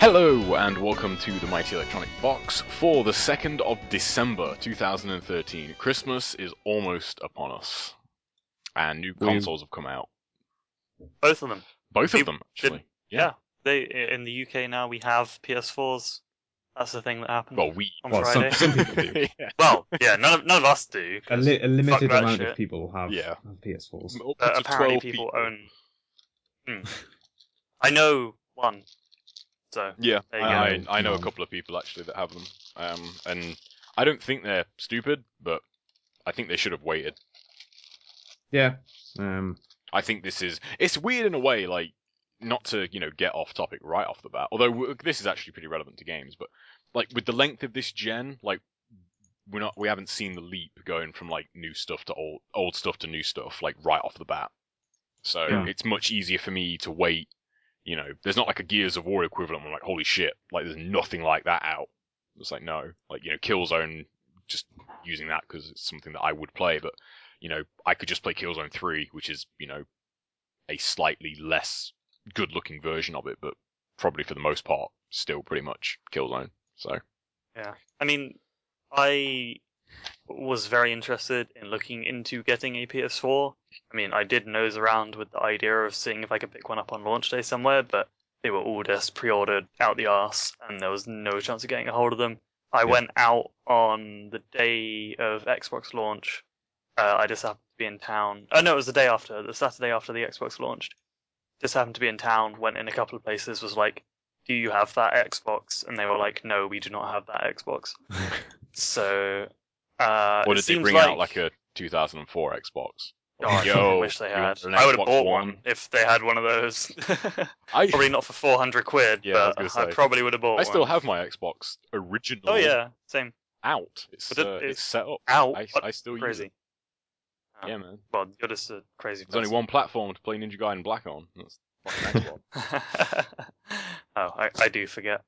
Hello and welcome to the Mighty Electronic Box for the 2nd of December 2013. Christmas is almost upon us, and new consoles have come out. Both of them. Both of them, actually. Yeah. They in the UK now we have PS4s. That's the thing that happened Well, on Friday. Some people do. yeah. Well, yeah, none of us do. A limited that amount shit. of people have Yeah. PS4s. Upwards of Apparently 12 people own. I know one. So Yeah, there you go. I know a No. couple of people actually that have them, and I don't think they're stupid, but I think they should have waited. Yeah. I think it's weird in a way, like, not to, get off topic right off the bat, although this is actually pretty relevant to games, but, like, with the length of this gen, like, we haven't seen the leap going from, like, new stuff to old stuff to new stuff, like, right off the bat. So Yeah. it's much easier for me to wait, there's not like a Gears of War equivalent where I'm like, holy shit, like, there's nothing like that out. It's like, no, like, Killzone, just using that because it's something that I would play, but, I could just play Killzone 3, which is, a slightly less good-looking version of it, but probably for the most part, still pretty much Killzone. So Yeah. I mean, I was very interested in looking into getting a PS4. I mean, I did nose around with the idea of seeing if I could pick one up on launch day somewhere, but they were all just pre-ordered out the arse, and there was no chance of getting a hold of them. I went out on the day of Xbox launch. I just happened to be in town. Oh no, it was the Saturday after the Xbox launched. Just happened to be in town, went in a couple of places, was like, do you have that Xbox? And they were like, no, we do not have that Xbox. So, or it did they seems bring out like a 2004 Xbox? Oh, I fucking wish they you had. want an I would have Xbox bought One? one if they had one of those. I Probably not for 400 quid, Yeah, I was but gonna I say. probably would have bought I still one. have my Xbox original. Oh yeah, same. Out. It's set up. Out. I still crazy. use it. Yeah, man. Well, you're just a crazy There's only one platform to play Ninja Gaiden Black on. That's fucking Xbox. Oh, I do forget.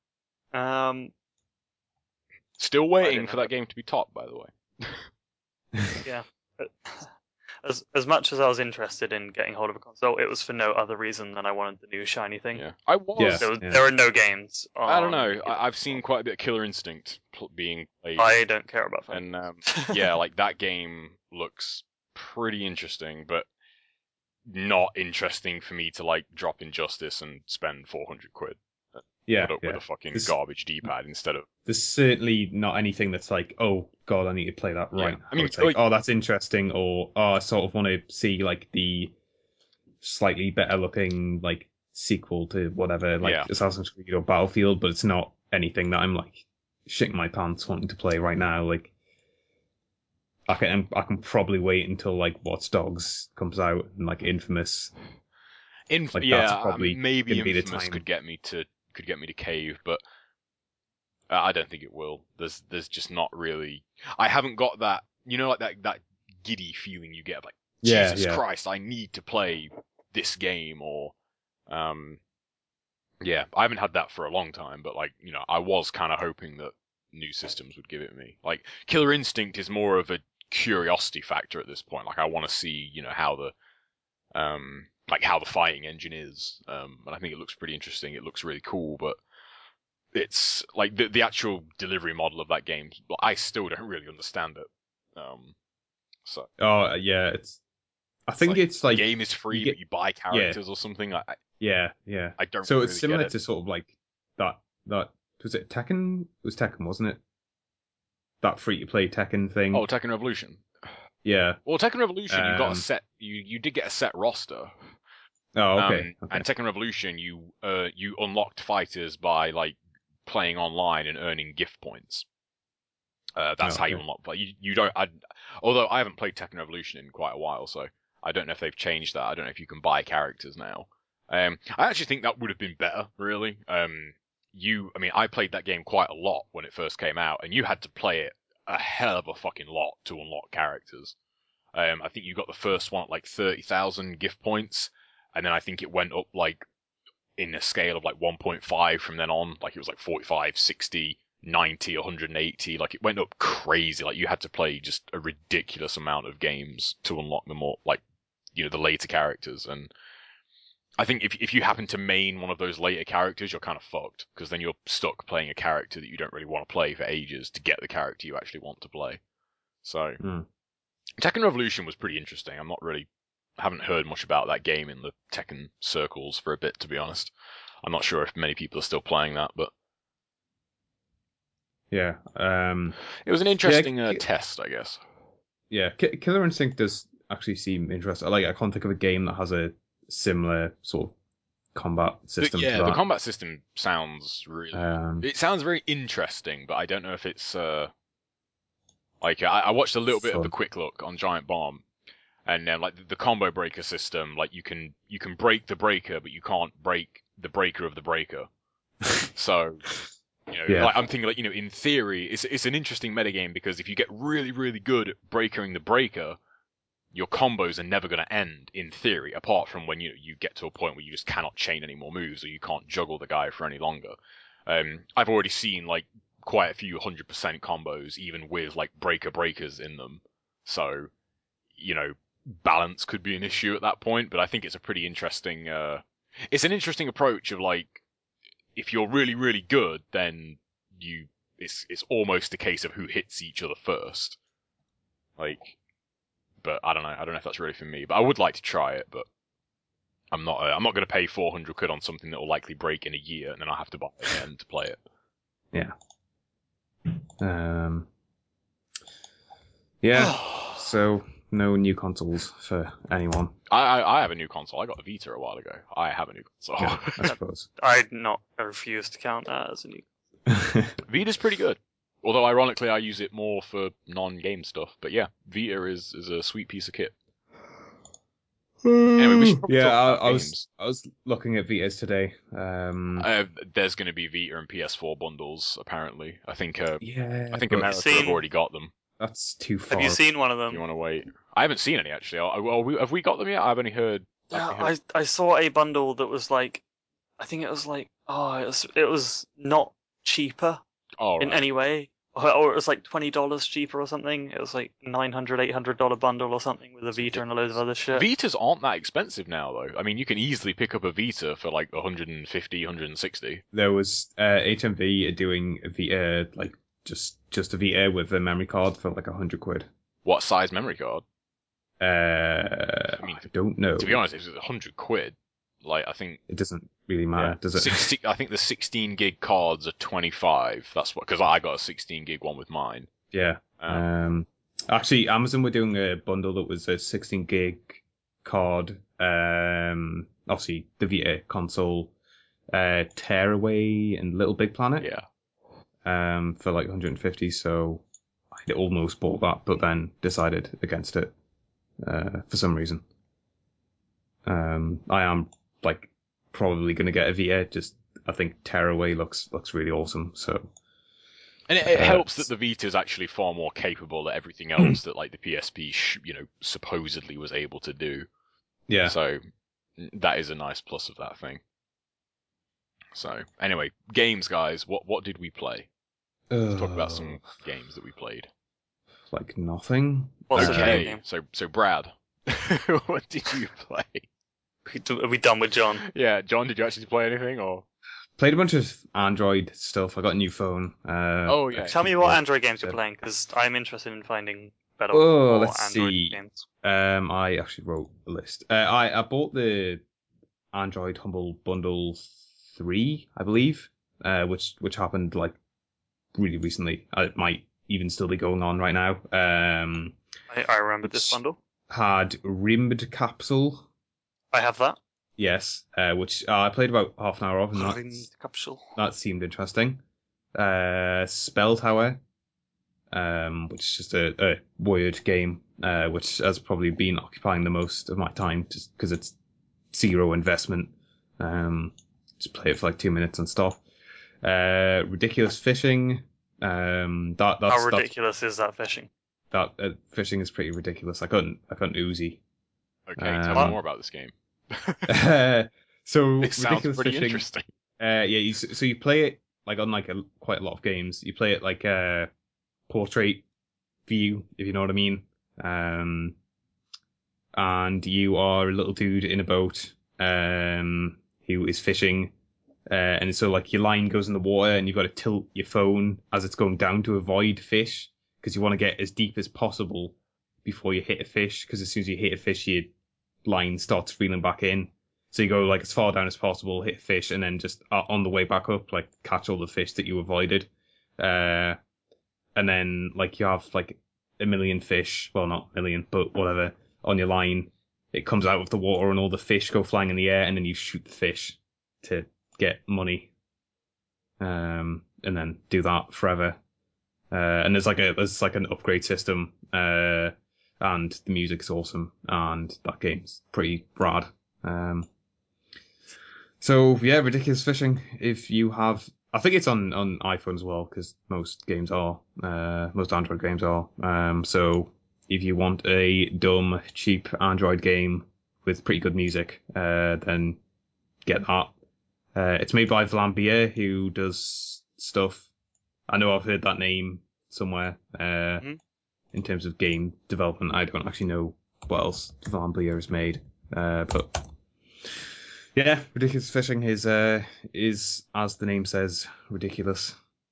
Still waiting for that game to be topped, by the way. Yeah. As much as I was interested in getting hold of a console, it was for no other reason than I wanted the new shiny thing. Yeah, I was. There are no games. I don't know. I've seen quite a bit of Killer Instinct being played. I don't care about that. And yeah, like that game looks pretty interesting, but not interesting for me to like drop Injustice and spend 400 quid. Put up with a fucking garbage D-pad instead of. There's certainly not anything that's like, oh god, I need to play that right. Yeah. I mean, it's like, oh, that's interesting, or oh, I sort of want to see like the slightly better looking like sequel to whatever, like Assassin's Creed or Battlefield, but it's not anything that I'm like shitting my pants wanting to play right now. Like, I can probably wait until like Watch Dogs comes out and like Infamous. That's probably maybe Infamous could get me to cave, but I don't think it will. There's just not really. I haven't got that, like that giddy feeling you get of like, Jesus Christ, I need to play this game, or I haven't had that for a long time, but like, I was kind of hoping that new systems would give it me. Like Killer Instinct is more of a curiosity factor at this point. Like I want to see, how the fighting engine is, and I think it looks pretty interesting. It looks really cool, but it's like the actual delivery model of that game, I still don't really understand it. I think it's like the game is free, but you buy characters or something. I don't. So really it's similar get it. to sort of like that was it Tekken? It was Tekken, wasn't it? That free to play Tekken thing. Oh, Tekken Revolution. Yeah. Well, Tekken Revolution, you got a set. You did get a set roster. Oh, okay. And Tekken Revolution, you unlocked fighters by like playing online and earning gift points. That's how you unlock. But you don't. Although I haven't played Tekken Revolution in quite a while, so I don't know if they've changed that. I don't know if you can buy characters now. I actually think that would have been better, really. I played that game quite a lot when it first came out, and you had to play it a hell of a fucking lot to unlock characters. I think you got the first one at like 30,000 gift points, and then I think it went up like in a scale of like 1.5 from then on. Like it was like 45, 60, 90, 180. Like it went up crazy. Like you had to play just a ridiculous amount of games to unlock the more, like, the later characters. And I think if you happen to main one of those later characters, you're kind of fucked, because then you're stuck playing a character that you don't really want to play for ages to get the character you actually want to play. So, Tekken Revolution was pretty interesting. I haven't heard much about that game in the Tekken circles for a bit, to be honest. I'm not sure if many people are still playing that, but yeah, it was an interesting test, I guess. Yeah, Killer Instinct does actually seem interesting. I can't think of a game that has a similar sort of combat system. Yeah, the combat system sounds really. It sounds very interesting, but I don't know if it's I watched a little bit of a quick look on Giant Bomb, and the combo breaker system, you can break the breaker, but you can't break the breaker of the breaker. So, I'm thinking in theory, it's an interesting metagame, because if you get really, really good at breaking the breaker, your combos are never going to end, in theory, apart from when you get to a point where you just cannot chain any more moves, or you can't juggle the guy for any longer. I've already seen quite a few 100% combos, even with breakers in them. So, balance could be an issue at that point. But I think it's a pretty interesting. It's an interesting approach of if you're really, really good, then it's almost a case of who hits each other first. But I don't know. I don't know if that's really for me. But I would like to try it. But I'm not going to pay 400 quid on something that will likely break in a year, and then I'll have to buy it again to play it. Yeah. Yeah. So no new consoles for anyone. I have a new console. I got a Vita a while ago. I have a new console. Yeah, I suppose. I refuse to count that as a new. Vita's pretty good. Although ironically, I use it more for non-game stuff. But yeah, Vita is a sweet piece of kit. Anyway, we should probably talk about games. I was looking at Vitas today. There's going to be Vita and PS4 bundles apparently. I think America have already got them. That's too far. Have you seen one of them? You want to wait? I haven't seen any actually. Have we got them yet? I've only heard. I saw a bundle that was I think it was it was not cheaper in any way, or it was $20 cheaper or something. It was $900-800 bundle or something with a Vita and a load of other shit. Vitas aren't that expensive now though. I mean, you can easily pick up a Vita for 150, 160. There was HMV doing a Vita just a Vita with a memory card for 100 quid. What size memory card? I don't know. To be honest, it was 100 quid. I think it doesn't really matter, does it? I think the 16 gig cards are 25. That's because I got a 16 gig one with mine. Yeah. Actually, Amazon were doing a bundle that was a 16 gig card. Obviously the Vita console, Tearaway and Little Big Planet. Yeah. For 150. So I almost bought that, but then decided against it for some reason. I am probably going to get a Vita. Just I think Tearaway looks really awesome. So, and it helps that the Vita is actually far more capable at everything else that the PSP supposedly was able to do. Yeah. So that is a nice plus of that thing. So anyway, games, guys. What did we play? Let's talk about some games that we played. Nothing. Okay. So Brad, what did you play? Are we done with John? Yeah, John, did you actually play anything or? Played a bunch of Android stuff. I got a new phone. Oh yeah. Tell me what Android games you're playing, because I'm interested in finding better Android games. I actually wrote a list. I bought the Android Humble Bundle 3, I believe, which happened really recently. It might even still be going on right now. I remember this bundle. Had Rimmed Capsule. I have that. Yes, which I played about half an hour of, and that seemed interesting. Spell Tower, which is just a weird game, which has probably been occupying the most of my time, just because it's zero investment. Just play it for 2 minutes and stuff. Ridiculous Fishing. How ridiculous is that fishing? That fishing is pretty ridiculous. I couldn't Uzi. Okay, tell me more about this game. So it sounds pretty Fishing, interesting. You play it on quite a lot of games. You play it portrait view, if you know what I mean. And you are a little dude in a boat, who is fishing. And so like your line goes in the water and you've got to tilt your phone as it's going down to avoid fish because you want to get as deep as possible before you hit a fish, because as soon as you hit a fish, your line starts reeling back in. So you go like as far down as possible, hit a fish, and then just on the way back up, like catch all the fish that you avoided. And then like you have like a million fish, well not a million, but whatever, on your line. It comes out of the water and all the fish go flying in the air, and then you shoot the fish to get money. And then do that forever. And there's like an upgrade system. And the music's awesome, and that game's pretty rad. So yeah, Ridiculous Fishing. If you have, I think it's on iPhone as well, because most games are, most Android games are. So if you want a dumb, cheap Android game with pretty good music, then get that. It's made by Vlambeer, who does stuff. I know I've heard that name somewhere. In terms of game development, I don't actually know what else Vlambeer has made. But yeah, Ridiculous Fishing is as the name says, ridiculous.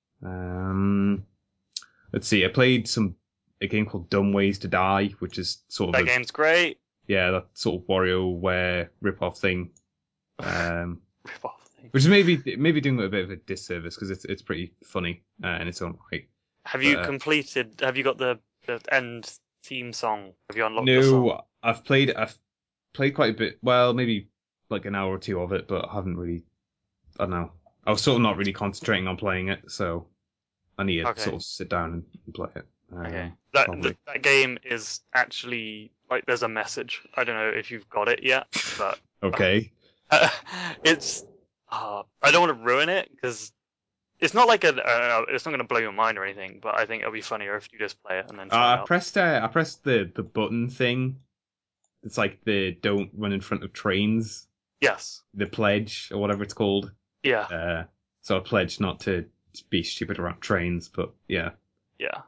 Let's see. I played a game called Dumb Ways to Die, which is sort of that game's great. Yeah, that sort of WarioWare rip-off thing. Rip-off thing. Which is maybe doing it a bit of a disservice because it's pretty funny in its own right. Have you completed? Have you got the end theme song? Have you unlocked the song? No, I've played quite a bit. Well, maybe like an hour or two of it, but I haven't really. I don't know. I was sort of not really concentrating on playing it, so I need to sort of sit down and play it. Okay. That game is actually like there's a message. I don't know if you've got it yet, but okay. It's I don't want to ruin it because it's not like it's not going to blow your mind or anything. But I think it'll be funnier if you just play it and then. I pressed the button thing. It's like the don't run in front of trains. Yes. The pledge or whatever it's called. Yeah. So I pledged not to be stupid around trains, but yeah. Yeah.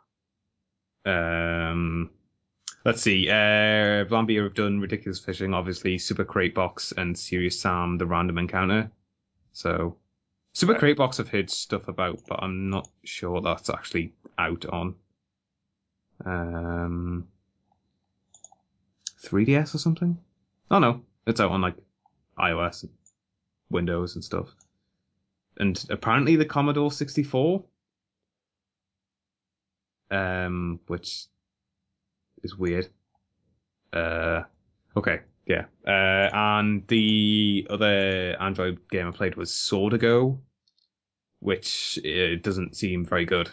Let's see. Vlambeer have done Ridiculous Fishing, obviously, Super Crate Box, and Serious Sam: The Random Encounter. So, Super Crate Box I've heard stuff about, but I'm not sure that's actually out on 3DS or something. Oh no, it's out on like iOS and Windows and stuff. And apparently the Commodore 64, which is weird. Okay, yeah. And the other Android game I played was Sordago, which doesn't seem very good.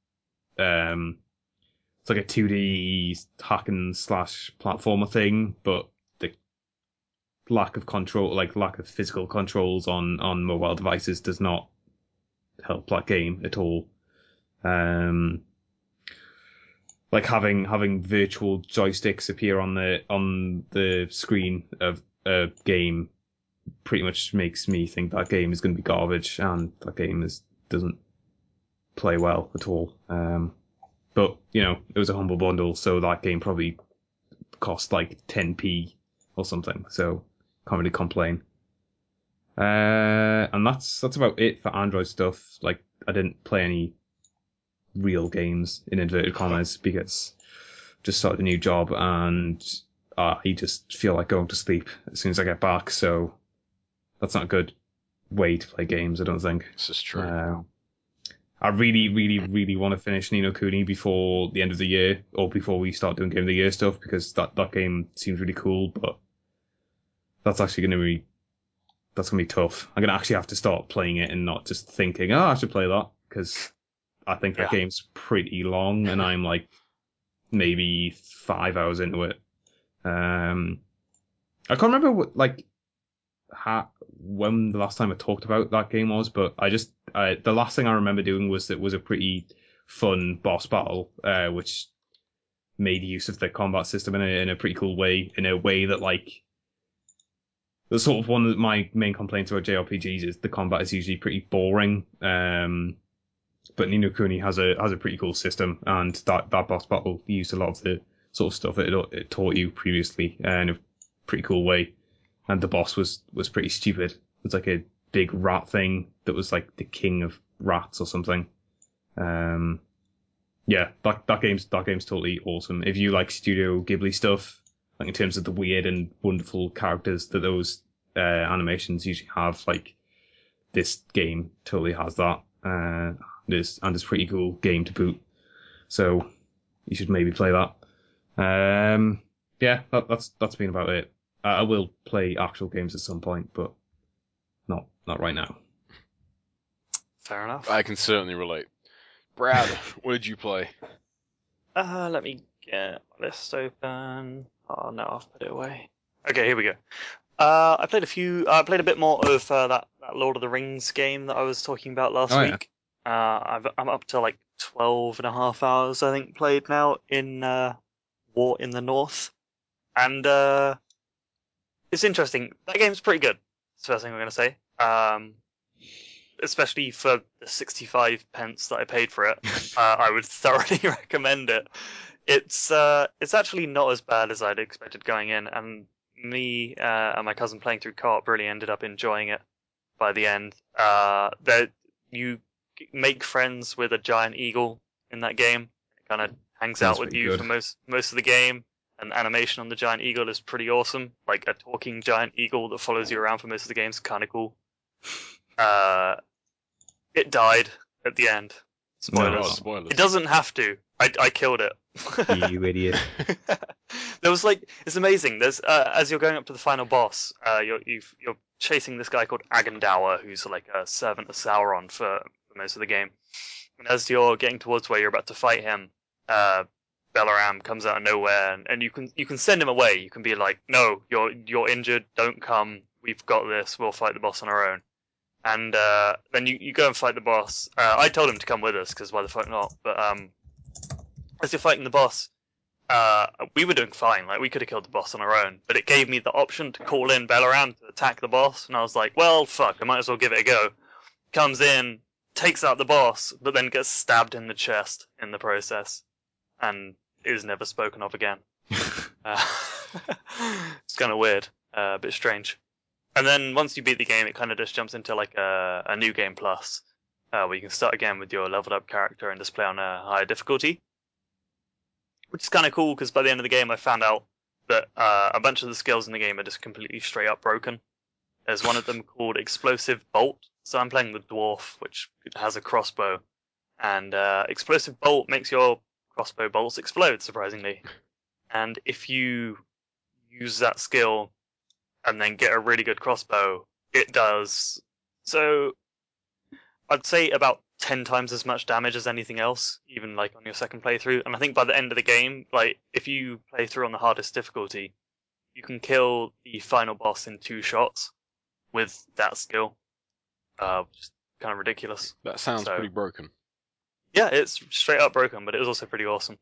It's like a 2D hack and slash platformer thing, but the lack of control, like lack of physical controls on mobile devices does not help that game at all. Like having virtual joysticks appear on the screen of a game pretty much makes me think that game is going to be garbage, and that game doesn't play well at all. But it was a humble bundle, so that game probably cost like 10p or something, so can't really complain. And that's about it for Android stuff. Like, I didn't play any real games in inverted commas because I just started a new job and I just feel like going to sleep as soon as I get back, so that's not a good way to play games, I don't think. This is true. I really, really, really want to finish Ni no Kuni before the end of the year, or before we start doing Game of the Year stuff, because that game seems really cool, but that's actually going to be tough. I'm going to actually have to start playing it and not just thinking, I should play that, because I think that game's pretty long, and I'm like maybe 5 hours into it. I can't remember when the last time I talked about that game was, but the last thing I remember doing was a pretty fun boss battle, which made use of the combat system in a pretty cool way, in a way that like the sort of one of my main complaints about JRPGs is the combat is usually pretty boring. But Ni no Kuni has a pretty cool system, and that boss battle used a lot of the sort of stuff it taught you previously in a pretty cool way. and the boss was pretty stupid. It was like a big rat thing that was like the king of rats or something. Yeah, that game's totally awesome. If you like Studio Ghibli stuff, like in terms of the weird and wonderful characters that those animations usually have, like this game totally has that. It's a pretty cool game to boot. So you should maybe play that. Yeah, that's been about it. I will play actual games at some point, but not right now. Fair enough. I can certainly relate. Brad, what did you play? Let me get this open. Oh no, I've put it away. Okay, here we go. I played a bit more of that Lord of the Rings game that I was talking about last week. I'm up to like 12.5 hours, I think, played now in War in the North. And it's interesting. That game's pretty good. That's the first thing I'm going to say. Especially for the 65 pence that I paid for it. I would thoroughly recommend it. It's actually not as bad as I'd expected going in, and me and my cousin playing through co-op really ended up enjoying it by the end. That you make friends with a giant eagle in that game. It kind of hangs out with you for most of the game, and the animation on the giant eagle is pretty awesome. Like a talking giant eagle that follows you around for most of the game is kind of cool. It died at the end. Spoilers. No, spoilers. It doesn't have to. I killed it. You idiot. There was it's amazing. There's as you're going up to the final boss, you're chasing this guy called Agandawa, who's like a servant of Sauron for most of the game. And as you're getting towards where you're about to fight him, Balaram comes out of nowhere, and you can send him away. You can be like, no, you're injured. Don't come. We've got this. We'll fight the boss on our own. And then you go and fight the boss. I told him to come with us because why the fuck not? But as you're fighting the boss, we were doing fine. Like we could have killed the boss on our own, but it gave me the option to call in Balaram to attack the boss, and I was like, well, fuck, I might as well give it a go. Comes in, takes out the boss, but then gets stabbed in the chest in the process, and is never spoken of again. It's kind of weird, a bit strange. And then once you beat the game, it kind of just jumps into like a new game plus, where you can start again with your leveled up character and just play on a higher difficulty. Which is kind of cool because by the end of the game, I found out that a bunch of the skills in the game are just completely straight up broken. There's one of them called Explosive Bolt. So I'm playing the Dwarf, which has a crossbow. And Explosive Bolt makes your crossbow bolts explode, surprisingly. And if you use that skill and then get a really good crossbow, it does. So I'd say about 10 times as much damage as anything else, even like on your second playthrough. And I think by the end of the game, like if you play through on the hardest difficulty, you can kill the final boss in 2 shots with that skill. Which is kind of ridiculous. That sounds pretty broken. Yeah, it's straight up broken, but it was also pretty awesome.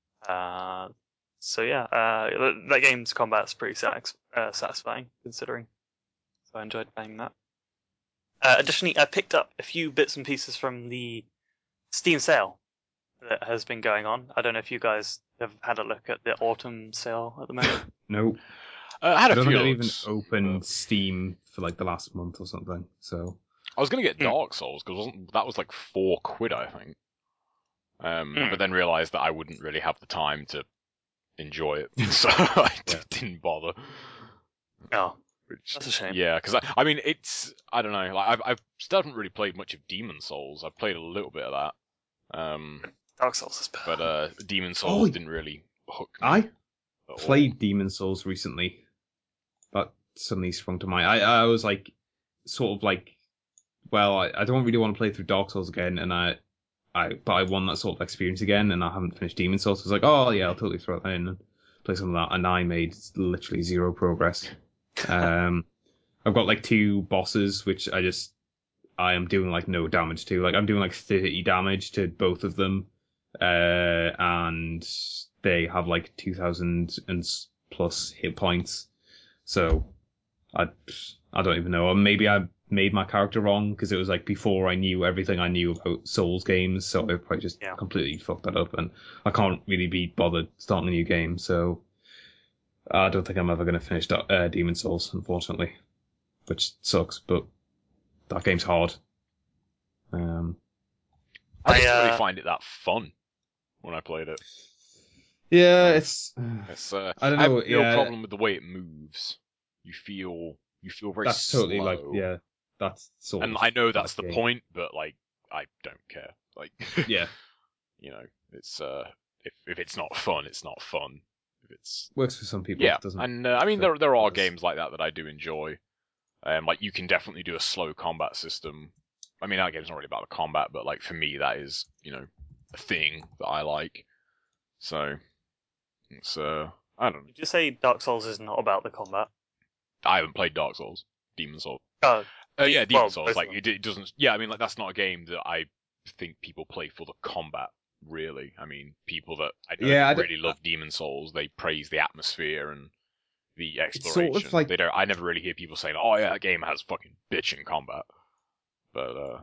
So yeah, that game's combat's pretty satisfying, considering. So I enjoyed playing that. Additionally, I picked up a few bits and pieces from the Steam sale that has been going on. I don't know if you guys have had a look at the autumn sale at the moment. Nope. I had a few. I don't think I've even opened Steam for like the last month or something. So I was going to get Dark Souls because that was like £4, I think. But then realised that I wouldn't really have the time to enjoy it, so I didn't bother. Oh, that's a shame. Yeah, because I mean, I don't know. Like I've still haven't really played much of Demon Souls. I've played a little bit of that. Dark Souls is bad. But Demon Souls didn't really hook me. I played Demon Souls recently. That suddenly sprung to mind. I was like, sort of like, well, I don't really want to play through Dark Souls again, and but I want that sort of experience again, and I haven't finished Demon Souls. So I was like, oh yeah, I'll totally throw that in and play some of that, and I made literally 0 progress. I've got like 2 bosses, which I am doing like no damage to. Like I'm doing like 30 damage to both of them, and they have like 2,000 and plus hit points. So I don't even know. Or maybe I made my character wrong because it was like before I knew everything I knew about Souls games, so I probably just completely fucked that up, and I can't really be bothered starting a new game. So I don't think I'm ever going to finish Demon's Souls, unfortunately, which sucks. But that game's hard. I didn't really find it that fun when I played it. Yeah, it's I don't know. I have a real problem with the way it moves. You feel very that's slow. Totally that's sort and of. I know that's the game. point, but like I don't care. Like yeah, it's if it's not fun, it's not fun. If it's works for some people. yeah, Doesn't. And I mean there are games like that I do enjoy. Like you can definitely do a slow combat system. I mean that game's not really about the combat, but like for me that is a thing that I like. So it's I don't know. Did you say Dark Souls is not about the combat? I haven't played Dark Souls, Demon's Souls. Oh, yeah, Demon's Souls. Like it doesn't. Yeah, I mean, like that's not a game that I think people play for the combat. Really, I mean, people that I know that really love Demon's Souls, they praise the atmosphere and the exploration. It's sort of like, they don't. I never really hear people saying, "Oh yeah, that game has fucking bitchin' combat." But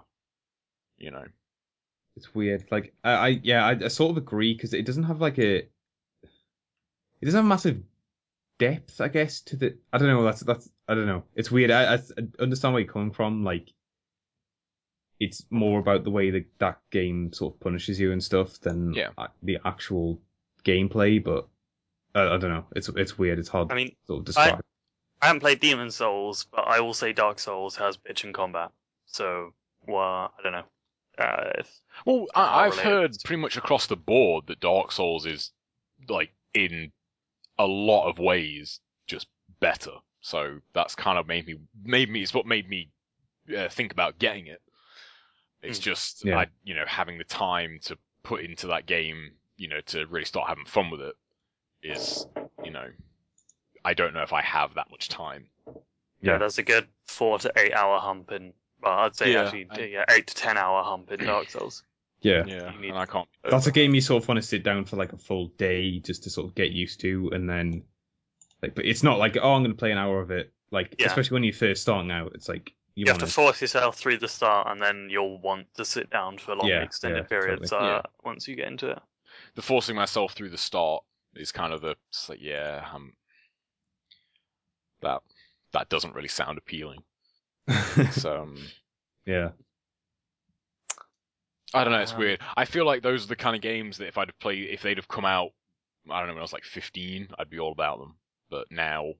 it's weird. Like I sort of agree because it doesn't have like it doesn't have massive depth, I guess, to the. I don't know. That's I don't know. It's weird. I understand where you're coming from. Like, it's more about the way that game sort of punishes you and stuff than the actual gameplay. But I don't know. It's weird. It's hard. I mean, to sort of describe. I haven't played Demon's Souls, but I will say Dark Souls has bitchin' combat. So, well, I don't know. I've heard pretty much across the board that Dark Souls is like in a lot of ways just better. So that's kind of made me. It's what made me think about getting it. It's just having the time to put into that game, to really start having fun with it is, I don't know if I have that much time. Yeah, there's a good 4 to 8 hour hump in. Well, I'd say 8 to 10 hour hump in Dark Souls. Yeah, and I can't. That's a game you sort of want to sit down for like a full day just to sort of get used to, and then but it's not like I'm going to play an hour of it. Like especially when you're first starting out, it's like you have to force yourself through the start, and then you'll want to sit down for long extended periods once you get into it. The forcing myself through the start is kind of that doesn't really sound appealing. So yeah. I don't know, it's weird. I feel like those are the kind of games that if they'd have come out, I don't know, when I was like 15, I'd be all about them. But now,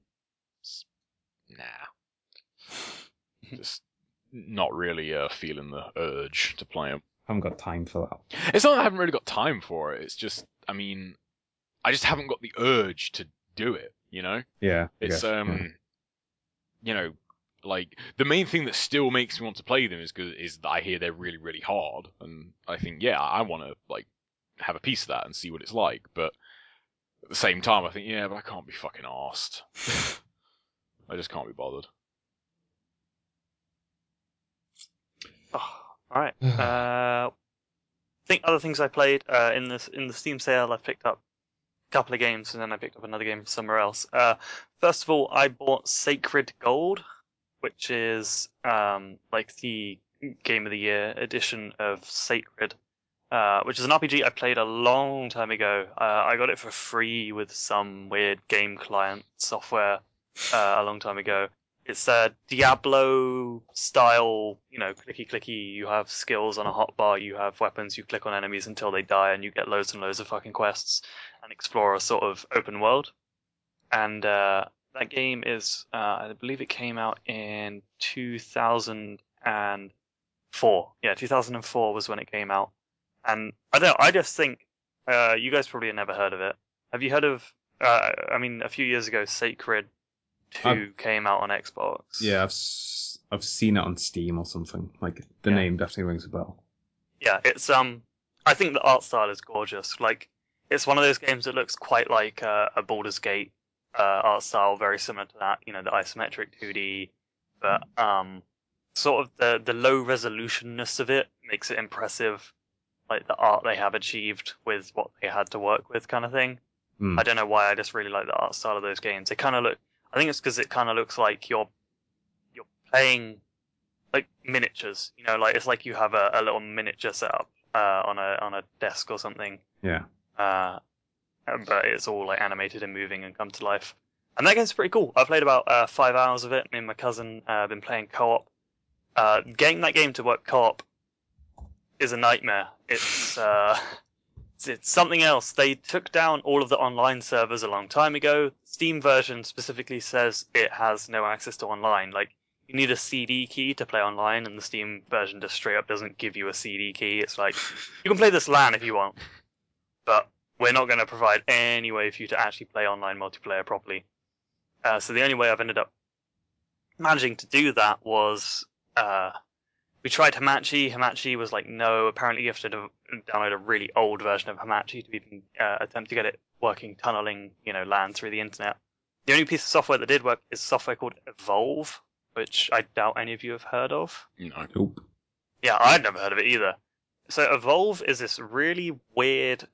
just not really feeling the urge to play them. I haven't got time for that. It's not that I haven't really got time for it. It's just, I mean, I just haven't got the urge to do it. Yeah. It's like the main thing that still makes me want to play them is that I hear they're really, really hard, and I think I want to like have a piece of that and see what it's like. But at the same time, I think but I can't be fucking arsed. I just can't be bothered. Oh, all right. I think other things I played in the Steam sale, I picked up a couple of games, and then I picked up another game somewhere else. First of all, I bought Sacred Gold, which is like the Game of the Year edition of Sacred, which is an RPG I played a long time ago. I got it for free with some weird game client software a long time ago. It's a Diablo style, clicky clicky. You have skills on a hotbar, you have weapons, you click on enemies until they die, and you get loads and loads of fucking quests and explore a sort of open world. And that game is, I believe it came out in 2004. Yeah, 2004 was when it came out. And I don't know, I just think, you guys probably have never heard of it. Have you heard of, a few years ago, Sacred 2 came out on Xbox? Yeah, I've seen it on Steam or something. Like, the name definitely rings a bell. Yeah, it's, I think the art style is gorgeous. Like, it's one of those games that looks quite like a Baldur's Gate art style, very similar to that, the isometric 2D, but sort of the low resolutionness of it makes it impressive, like the art they have achieved with what they had to work with, kind of thing. I don't know why, I just really like the art style of those games. They kind of look, I think it's because it kind of looks like you're playing like miniatures, like it's like you have a little miniature set up on a desk or something. Yeah. But it's all like animated and moving and come to life. And that game's pretty cool. I played about 5 hours of it. Me and my cousin been playing co-op. Getting that game to work co-op is a nightmare. It's something else. They took down all of the online servers a long time ago. Steam version specifically says it has no access to online. Like, you need a CD key to play online, and the Steam version just straight up doesn't give you a CD key. It's like, you can play this LAN if you want, but we're not going to provide any way for you to actually play online multiplayer properly. So the only way I've ended up managing to do that was we tried Hamachi. Hamachi was like, no, apparently you have to download a really old version of Hamachi to even attempt to get it working, tunneling, LAN through the internet. The only piece of software that did work is software called Evolve, which I doubt any of you have heard of. No. Nope. Yeah, I'd never heard of it either. So Evolve is this really weird.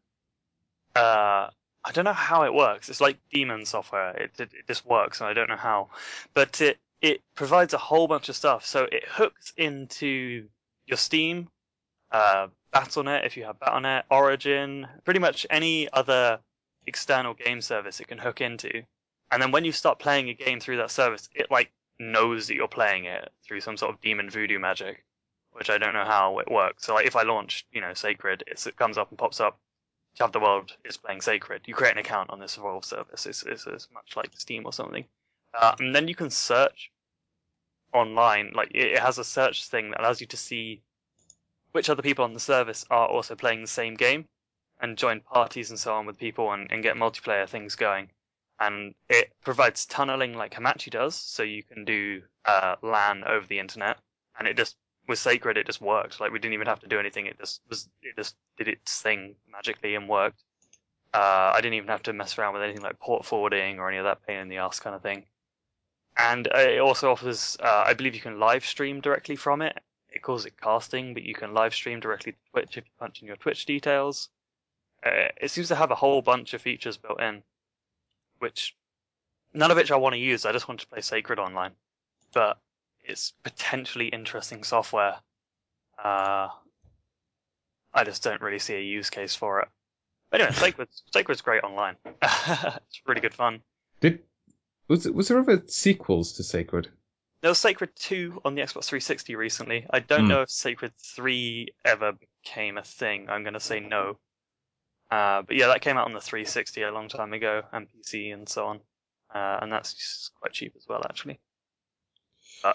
I don't know how it works. It's like daemon software. It just works, and I don't know how. But it provides a whole bunch of stuff. So it hooks into your Steam, Battle.net if you have Battle.net, Origin, pretty much any other external game service it can hook into. And then when you start playing a game through that service, it like knows that you're playing it through some sort of demon voodoo magic, which I don't know how it works. So like if I launch, Sacred, it comes up and pops up. To have the world is playing Sacred. You create an account on this Evolve service. It's as much like Steam or something. And then you can search online. Like it has a search thing that allows you to see which other people on the service are also playing the same game and join parties and so on with people and get multiplayer things going. And it provides tunneling like Hamachi does, so you can do LAN over the internet. And it just with Sacred, it just worked. Like we didn't even have to do anything. It just did its thing magically and worked. I didn't even have to mess around with anything like port forwarding or any of that pain in the ass kind of thing. And it also offers, I believe you can live stream directly from it. It calls it casting, but you can live stream directly to Twitch if you punch in your Twitch details. It seems to have a whole bunch of features built in, which none of which I want to use. I just want to play Sacred online. But it's potentially interesting software. I just don't really see a use case for it. But anyway, Sacred's great online. It's really good fun. Was there ever sequels to Sacred? There was Sacred 2 on the Xbox 360 recently. I don't know if Sacred 3 ever became a thing. I'm going to say no. But yeah, that came out on the 360 a long time ago, and PC and so on. And that's quite cheap as well, actually. But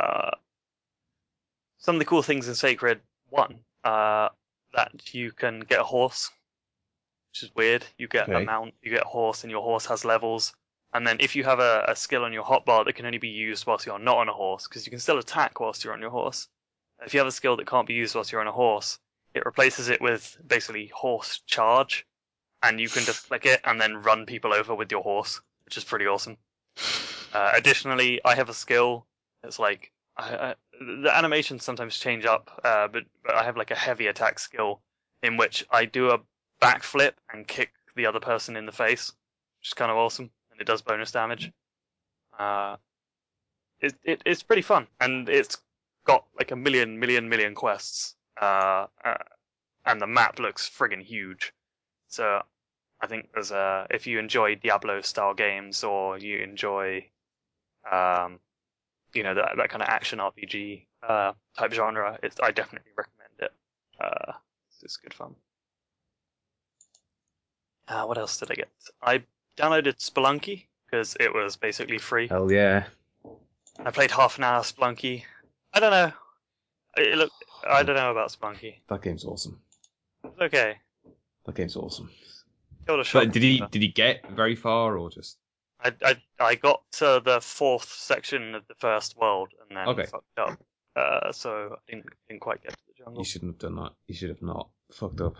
some of the cool things in Sacred, one, that you can get a horse, which is weird. You get a mount, you get a horse, and your horse has levels. And then if you have a skill on your hotbar that can only be used whilst you're not on a horse, because you can still attack whilst you're on your horse. If you have a skill that can't be used whilst you're on a horse, it replaces it with basically horse charge, and you can just click it and then run people over with your horse, which is pretty awesome. Additionally, I have a skill. It's like the animations sometimes change up, but I have like a heavy attack skill in which I do a backflip and kick the other person in the face, which is kind of awesome, and it does bonus damage. It's pretty fun, and it's got like a million quests, and the map looks friggin' huge. So I think there's if you enjoy Diablo style games or you enjoy that kind of action RPG type genre, I definitely recommend it. It's good fun. What else did I get? I downloaded Spelunky because it was basically free. Hell yeah. I played half an hour Spelunky. I don't know. I don't know about Spelunky. That game's awesome. It's okay. That game's awesome. But did he get very far or just? I got to the 4th section of the first world and then fucked up. So I didn't quite get to the jungle. You shouldn't have done that. You should have not fucked up.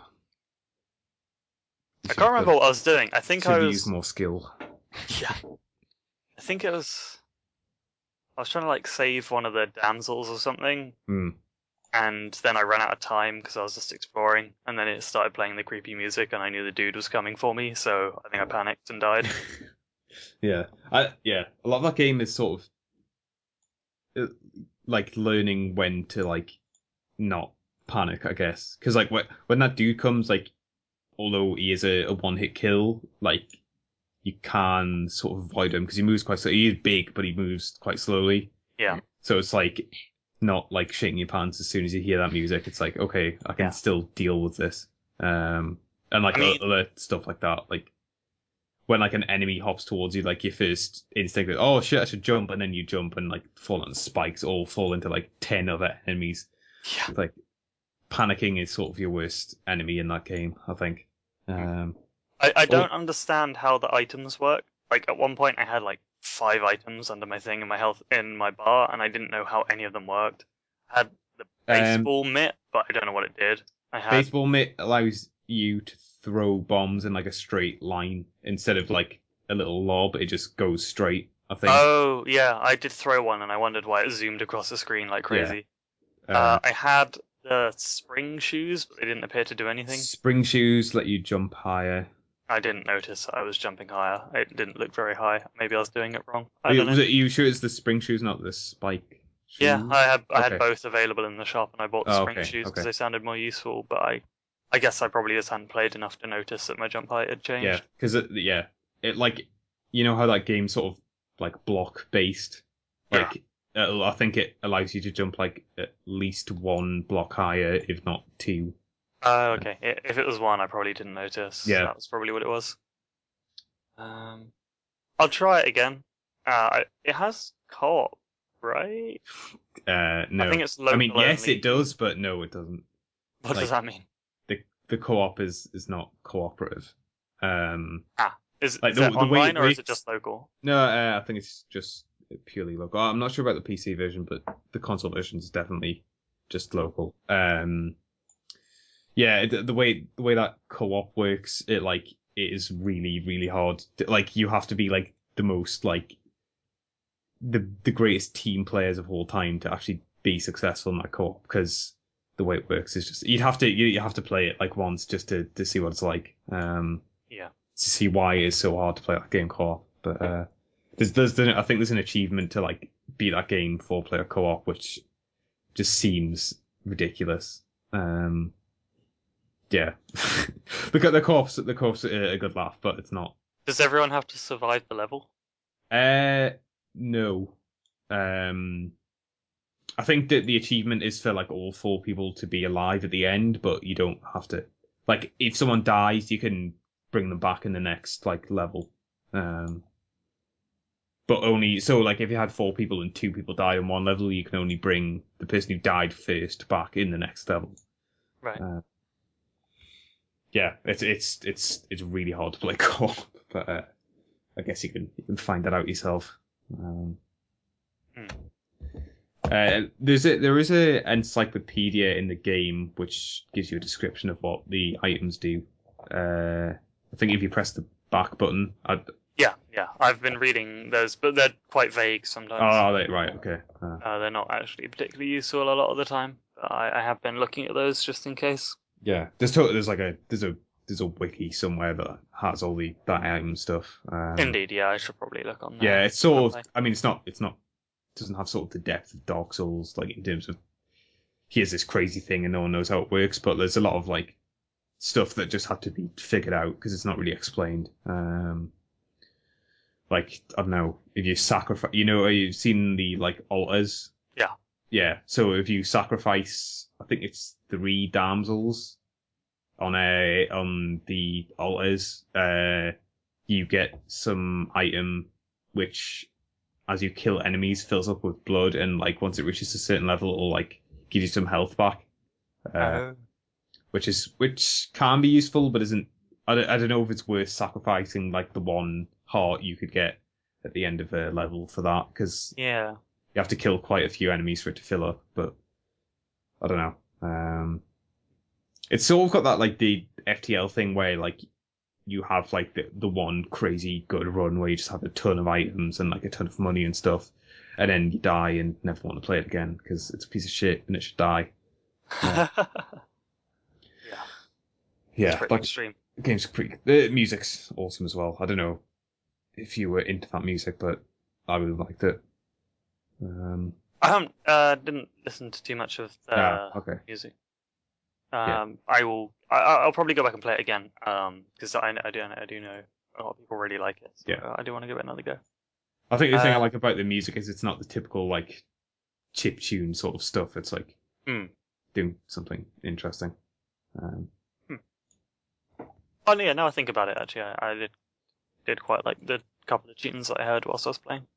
I can't remember what I was doing. I think I was used more skill. Yeah. I think it was. I was trying to like save one of the damsels or something. And then I ran out of time because I was just exploring, and then it started playing the creepy music, and I knew the dude was coming for me, so I think I panicked and died. Yeah. A lot of that game is sort of like learning when to like not panic, I guess, because like when that dude comes, like although he is a one-hit kill, like you can sort of avoid him because he moves quite slowly. He is big, but he moves quite slowly. Yeah. So it's like not like shitting your pants as soon as you hear that music. It's like, okay, I can still deal with this. And like other stuff like that, like when like an enemy hops towards you, like your first instinct is, oh shit, I should jump, and then you jump and like fall on spikes or fall into like 10 other enemies. Yeah. Like panicking is sort of your worst enemy in that game, I think. I don't understand how the items work. Like at one point I had like 5 items under my thing in my bar, and I didn't know how any of them worked. I had the baseball mitt, but I don't know what it did. Baseball mitt allows you to throw bombs in like a straight line instead of like a little lob. It just goes straight, I think. Oh yeah, I did throw one, and I wondered why it zoomed across the screen like crazy. I had the spring shoes, but they didn't appear to do anything. Spring shoes let you jump higher. I didn't notice I was jumping higher. It didn't look very high. Maybe I was doing it wrong. Was it you sure it's the spring shoes, not the spike shoes? Yeah, I had both available in the shop, and I bought the spring shoes because they sounded more useful. But I guess I probably just hadn't played enough to notice that my jump height had changed. Yeah, because it like, you know how that game's sort of like block based. Like I think it allows you to jump like at least 1 block higher, if not 2. Oh, okay. If it was 1, I probably didn't notice. Yeah, that was probably what it was. I'll try it again. It has co-op, right? No. I think it's local. I mean, yes, only. it does, but no, it doesn't. What does that mean? The co-op is not cooperative. Is it online or is it just local? No, I think it's just purely local. I'm not sure about the PC version, but the console version is definitely just local. Yeah, the way that co-op works, it is really, really hard. Like, you have to be like the most like the greatest team players of all time to actually be successful in that co-op, because the way it works is just you have to play it like once just to see what it's like. Yeah. To see why it is so hard to play that game co-op. But I think there's an achievement to like beat that game 4-player co-op, which just seems ridiculous. Yeah, the co-op's a good laugh, but it's not. Does everyone have to survive the level? No. I think that the achievement is for like all 4 people to be alive at the end, but you don't have to. Like, if someone dies, you can bring them back in the next like level. But only so, like, if you had 4 people and 2 people died in one level, you can only bring the person who died first back in the next level. Right. Yeah, it's really hard to play co-op, but I guess you can find that out yourself. There is a encyclopedia in the game which gives you a description of what the items do. I think if you press the back button, Yeah, I've been reading those, but they're quite vague sometimes. Oh, are they? Right, okay. They're not actually particularly useful a lot of the time. But I have been looking at those just in case. Yeah, there's a wiki somewhere that has all that item stuff. Indeed, yeah, I should probably look on that. Yeah, it's sort of. I mean, it's not. Doesn't have sort of the depth of Dark Souls, like in terms of here's this crazy thing and no one knows how it works, but there's a lot of like stuff that just had to be figured out because it's not really explained. Like, I don't know, if you sacrifice, you've seen the like altars. Yeah. So if you sacrifice, I think it's 3 damsels on the altars, you get some item which, as you kill enemies, fills up with blood, and like once it reaches a certain level, it'll like give you some health back. Which can be useful, but isn't. I don't know if it's worth sacrificing like the 1 heart you could get at the end of a level for that, because you have to kill quite a few enemies for it to fill up. But I don't know. It's sort of got that like the FTL thing where like you have like the one crazy good run where you just have a ton of items and like a ton of money and stuff, and then you die and never want to play it again because it's a piece of shit and it should die. Yeah, pretty extreme. The game's pretty. The music's awesome as well. I don't know if you were into that music, but I really liked it. I didn't listen to too much of the music. I'll probably go back and play it again because I do know a lot of people really like it. So Yeah. I do want to give it another go. I think the thing I like about the music is it's not the typical like chip tune sort of stuff. It's like doing something interesting. Oh yeah, now I think about it, actually, I did quite like the couple of tunes that I heard whilst I was playing.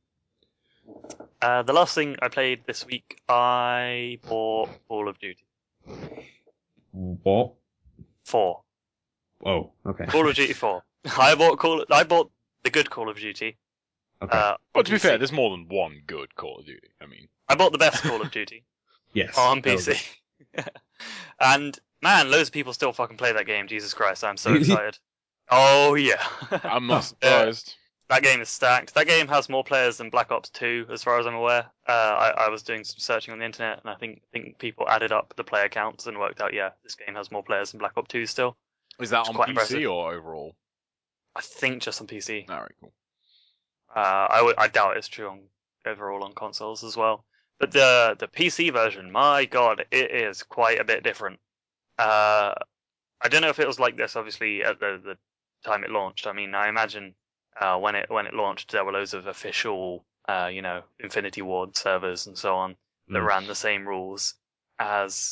The last thing I played this week, I bought Call of Duty. What? 4. Oh, okay. Call of Duty 4. I bought the good Call of Duty. Okay. But to be fair, there's more than one good Call of Duty. I mean, I bought the best Call of Duty. Yes. On PC. And man, loads of people still fucking play that game. Jesus Christ, I'm so excited. Oh yeah. I'm not surprised. That game is stacked. That game has more players than Black Ops 2, as far as I'm aware. I was doing some searching on the internet, and I think people added up the player counts and worked out, yeah, this game has more players than Black Ops 2 still. Is that on quite PC impressive. or overall? I think just on PC. Alright, cool. I doubt it's true on overall on consoles as well. But the PC version, my god, it is quite a bit different. I don't know if it was like this, obviously, at the time it launched. I mean, I imagine when it launched, there were loads of official, Infinity Ward servers and so on that ran the same rules as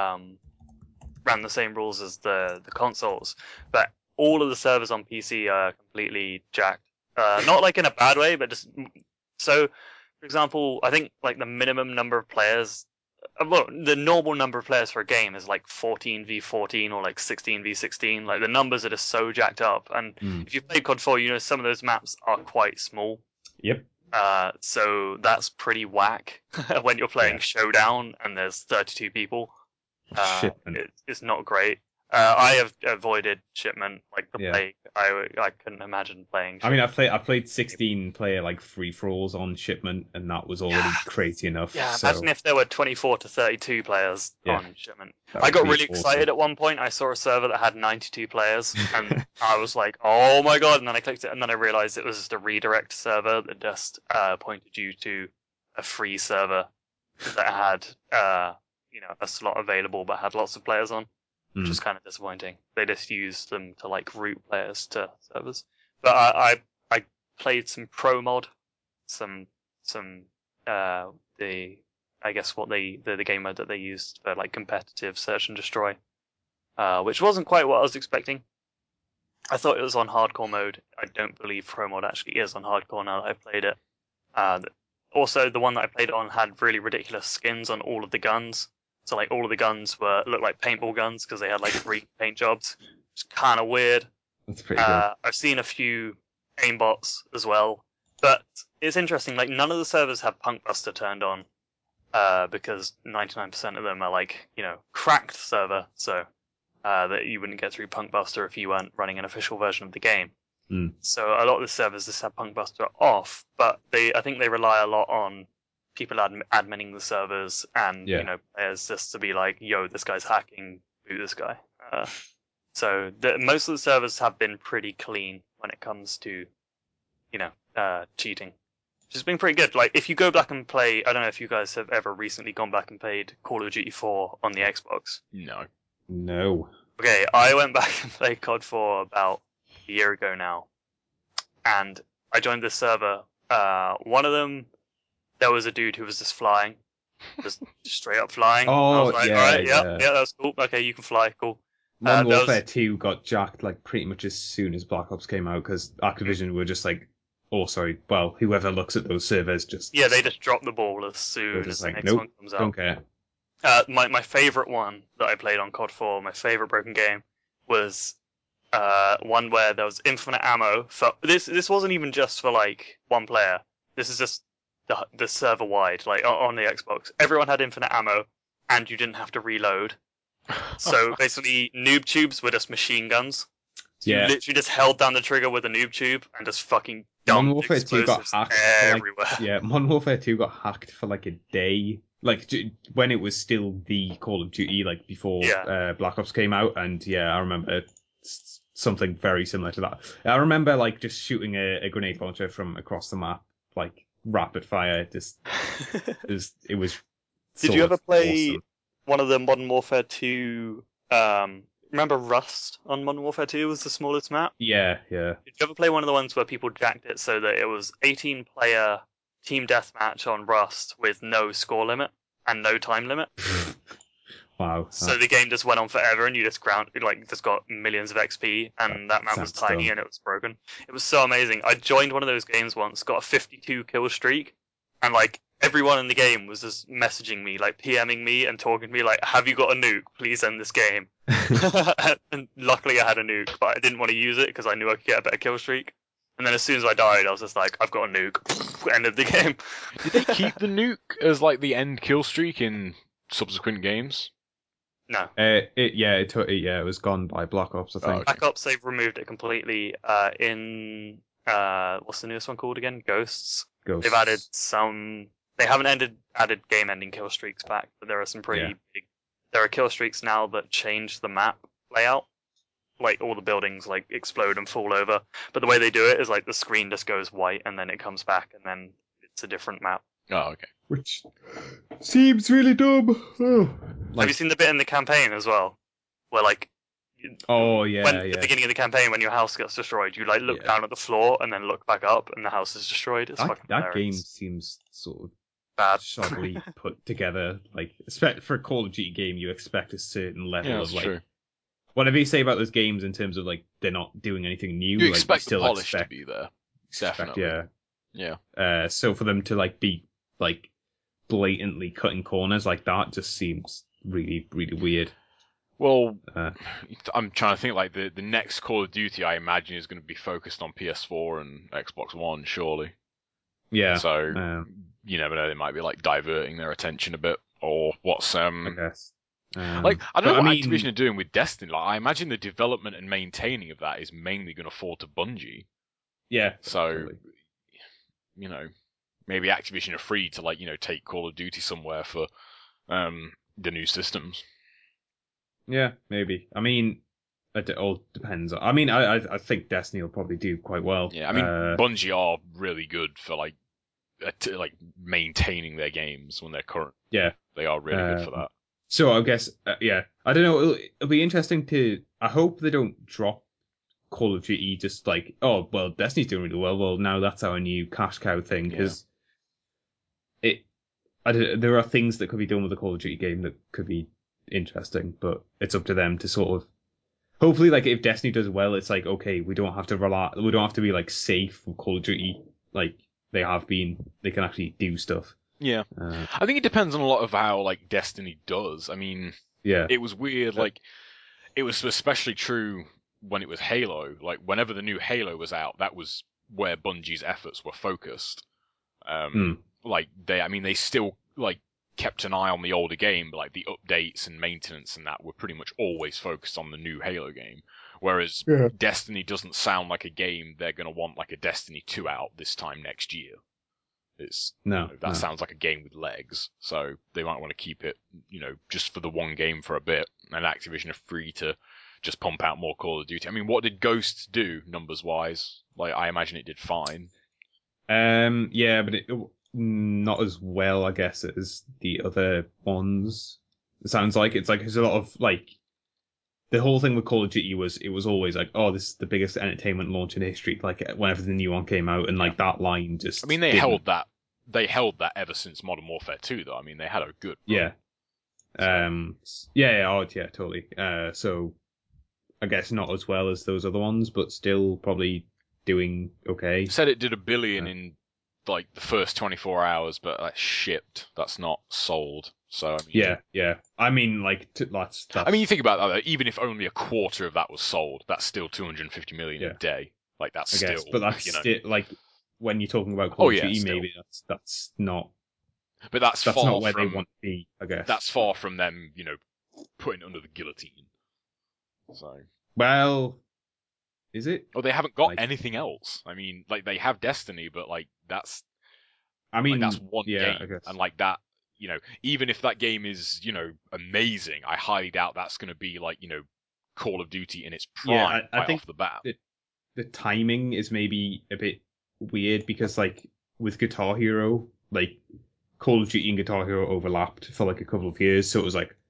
the consoles. But all of the servers on PC are completely jacked. Not like in a bad way, but just so. For example, I think like the minimum number of players, the normal number of players for a game is like 14v14 or like 16v16. Like the numbers are just so jacked up. And if you play COD 4, some of those maps are quite small. Yep. So that's pretty whack when you're playing Showdown and there's 32 people. It's not great. I have avoided Shipment like the plague. I couldn't imagine playing Shipment. I mean, I played 16-player like free-for-alls on Shipment, and that was already crazy enough. Yeah, so... imagine if there were 24 to 32 players on Shipment. I got really excited at one point. I saw a server that had 92 players, and I was like, oh my god, and then I clicked it, and then I realized it was just a redirect server that just pointed you to a free server that had a slot available but had lots of players on. Which is kind of disappointing. They just used them to like route players to servers. But I played some pro mod, the game mode that they used for like competitive search and destroy, which wasn't quite what I was expecting. I thought it was on hardcore mode. I don't believe pro mod actually is on hardcore now that I've played it. Also, the one that I played on had really ridiculous skins on all of the guns. So like all of the guns looked like paintball guns because they had like 3 paint jobs. It's kind of weird. That's pretty good. I've seen a few aimbots as well, but it's interesting. Like none of the servers have Punkbuster turned on because 99% of them are like cracked server, so that you wouldn't get through Punkbuster if you weren't running an official version of the game. So a lot of the servers just have Punkbuster off, but I think they rely a lot on people adminning the servers and players just to be like, yo, this guy's hacking, boot this guy. So most of the servers have been pretty clean when it comes to cheating, which has been pretty good. Like if you go back and play, I don't know if you guys have ever recently gone back and played Call of Duty 4 on the Xbox. No. Okay, I went back and played COD 4 about a year ago now, and I joined this server. One of them, there was a dude who was just flying, just straight up flying. Oh, I was like, yeah, all right, yeah, that's cool. Okay, you can fly, cool. Modern Warfare 2 got jacked like pretty much as soon as Black Ops came out because Activision were just like, whoever looks at those servers just they just drop the ball as soon as the next one comes out. Don't care. My favorite one that I played on COD 4, my favorite broken game, was one where there was infinite ammo. For this wasn't even just for like one player. This is just the server wide, like on the Xbox. Everyone had infinite ammo, and you didn't have to reload. So basically, noob tubes were just machine guns. So you literally just held down the trigger with a noob tube and just fucking dumped explosives everywhere. Modern Warfare 2 got hacked for like a day. Like when it was still the Call of Duty, like before Black Ops came out, and I remember something very similar to that. I remember like just shooting a grenade launcher from across the map, like rapid fire. Just it was. Did you ever play one of the Modern Warfare 2 remember Rust on Modern Warfare 2 was the smallest map? Yeah. Did you ever play one of the ones where people jacked it so that it was 18-player team deathmatch on Rust with no score limit and no time limit? Wow. So the game just went on forever, and you just just got millions of XP, and that map was tiny dumb. and it was broken. It was so amazing. I joined one of those games once, got a 52 kill streak, and like everyone in the game was just messaging me, like PMing me and talking to me, like, "Have you got a nuke? Please end this game." And luckily, I had a nuke, but I didn't want to use it because I knew I could get a better kill streak. And then as soon as I died, I was just like, "I've got a nuke." End of the game. Did they keep the nuke as like the end kill streak in subsequent games? No. It was gone by Black Ops, I think. okay. Black Ops, they've removed it completely. In what's the newest one called again? Ghosts. They've added some. They haven't added game-ending kill streaks back, but there are some pretty big. There are kill streaks now that change the map layout. Like all the buildings like explode and fall over, but the way they do it is like the screen just goes white and then it comes back and then it's a different map. Oh, okay. Which seems really dumb. Have you seen the bit in the campaign as well, where like at the beginning of the campaign when your house gets destroyed, you like look down at the floor and then look back up and the house is destroyed? It's fucking that game hilarious. seems sort of Bad. shoddily put together. Like, for a Call of Duty game, you expect a certain level of like. True. Whatever you say about those games in terms of like they're not doing anything new, You like, expect you still the polish expect, to be there. Definitely. Yeah. So for them to like be like blatantly cutting corners like that just seems really, really weird. Well, I'm trying to think like the next Call of Duty I imagine is going to be focused on PS4 and Xbox One, surely. Yeah. So you never know, they might be like diverting their attention a bit, or what's I guess. like I don't know what Activision are doing with Destiny. Like, I imagine the development and maintaining of that is mainly going to fall to Bungie. Yeah. So, totally. Maybe Activision are free to like take Call of Duty somewhere for the new systems. Yeah, maybe. I mean, it all depends. I mean, I think Destiny will probably do quite well. Yeah, I mean, Bungie are really good for like maintaining their games when they're current. Yeah, they are really good for that. So I guess, I don't know. It'll be interesting to. I hope they don't drop Call of Duty just like, oh well, Destiny's doing really well. Well, now that's our new cash cow thing because there are things that could be done with the Call of Duty game that could be interesting, but it's up to them to sort of. Hopefully, like if Destiny does well, it's like okay, we don't have to be like safe with Call of Duty like they have been. They can actually do stuff. Yeah, I think it depends on a lot of how like Destiny does. I mean, it was weird. Like, it was especially true when it was Halo. Like, whenever the new Halo was out, that was where Bungie's efforts were focused. Like they still like kept an eye on the older game, but like the updates and maintenance and that were pretty much always focused on the new Halo game. Whereas Destiny doesn't sound like a game they're gonna want like a Destiny 2 out this time next year. Sounds like a game with legs, so they might want to keep it, just for the one game for a bit, and Activision are free to just pump out more Call of Duty. I mean, what did Ghosts do, numbers-wise? Like, I imagine it did fine. Yeah, but it not as well, I guess, as the other ones. It sounds like there's a lot of, like, the whole thing with Call of Duty was always like, oh, this is the biggest entertainment launch in history. Like whenever the new one came out, and like that line just. I mean, they held that. They held that ever since Modern Warfare 2, though. I mean, they had a good. Run. Totally. So, I guess not as well as those other ones, but still probably doing okay. You said it did $1 billion in like the first 24 hours, but that's shipped. That's not sold. So I mean, yeah. I mean, like that's. I mean, you think about that though. Even if only a quarter of that was sold, that's still 250 million a day. Like that's still. But that's still like when you're talking about Call of Duty, maybe that's not. But that's far not where from, they want to be. I guess that's far from them, putting it under the guillotine. So. Well, is it? Oh, they haven't got anything else. I mean, like they have Destiny, but like that's. I mean, that's one game, I guess. And like that. Even if that game is, amazing, I highly doubt that's going to be like, Call of Duty in its prime I think off the bat. The timing is maybe a bit weird because, like, with Guitar Hero, like, Call of Duty and Guitar Hero overlapped for like a couple of years, so it was like,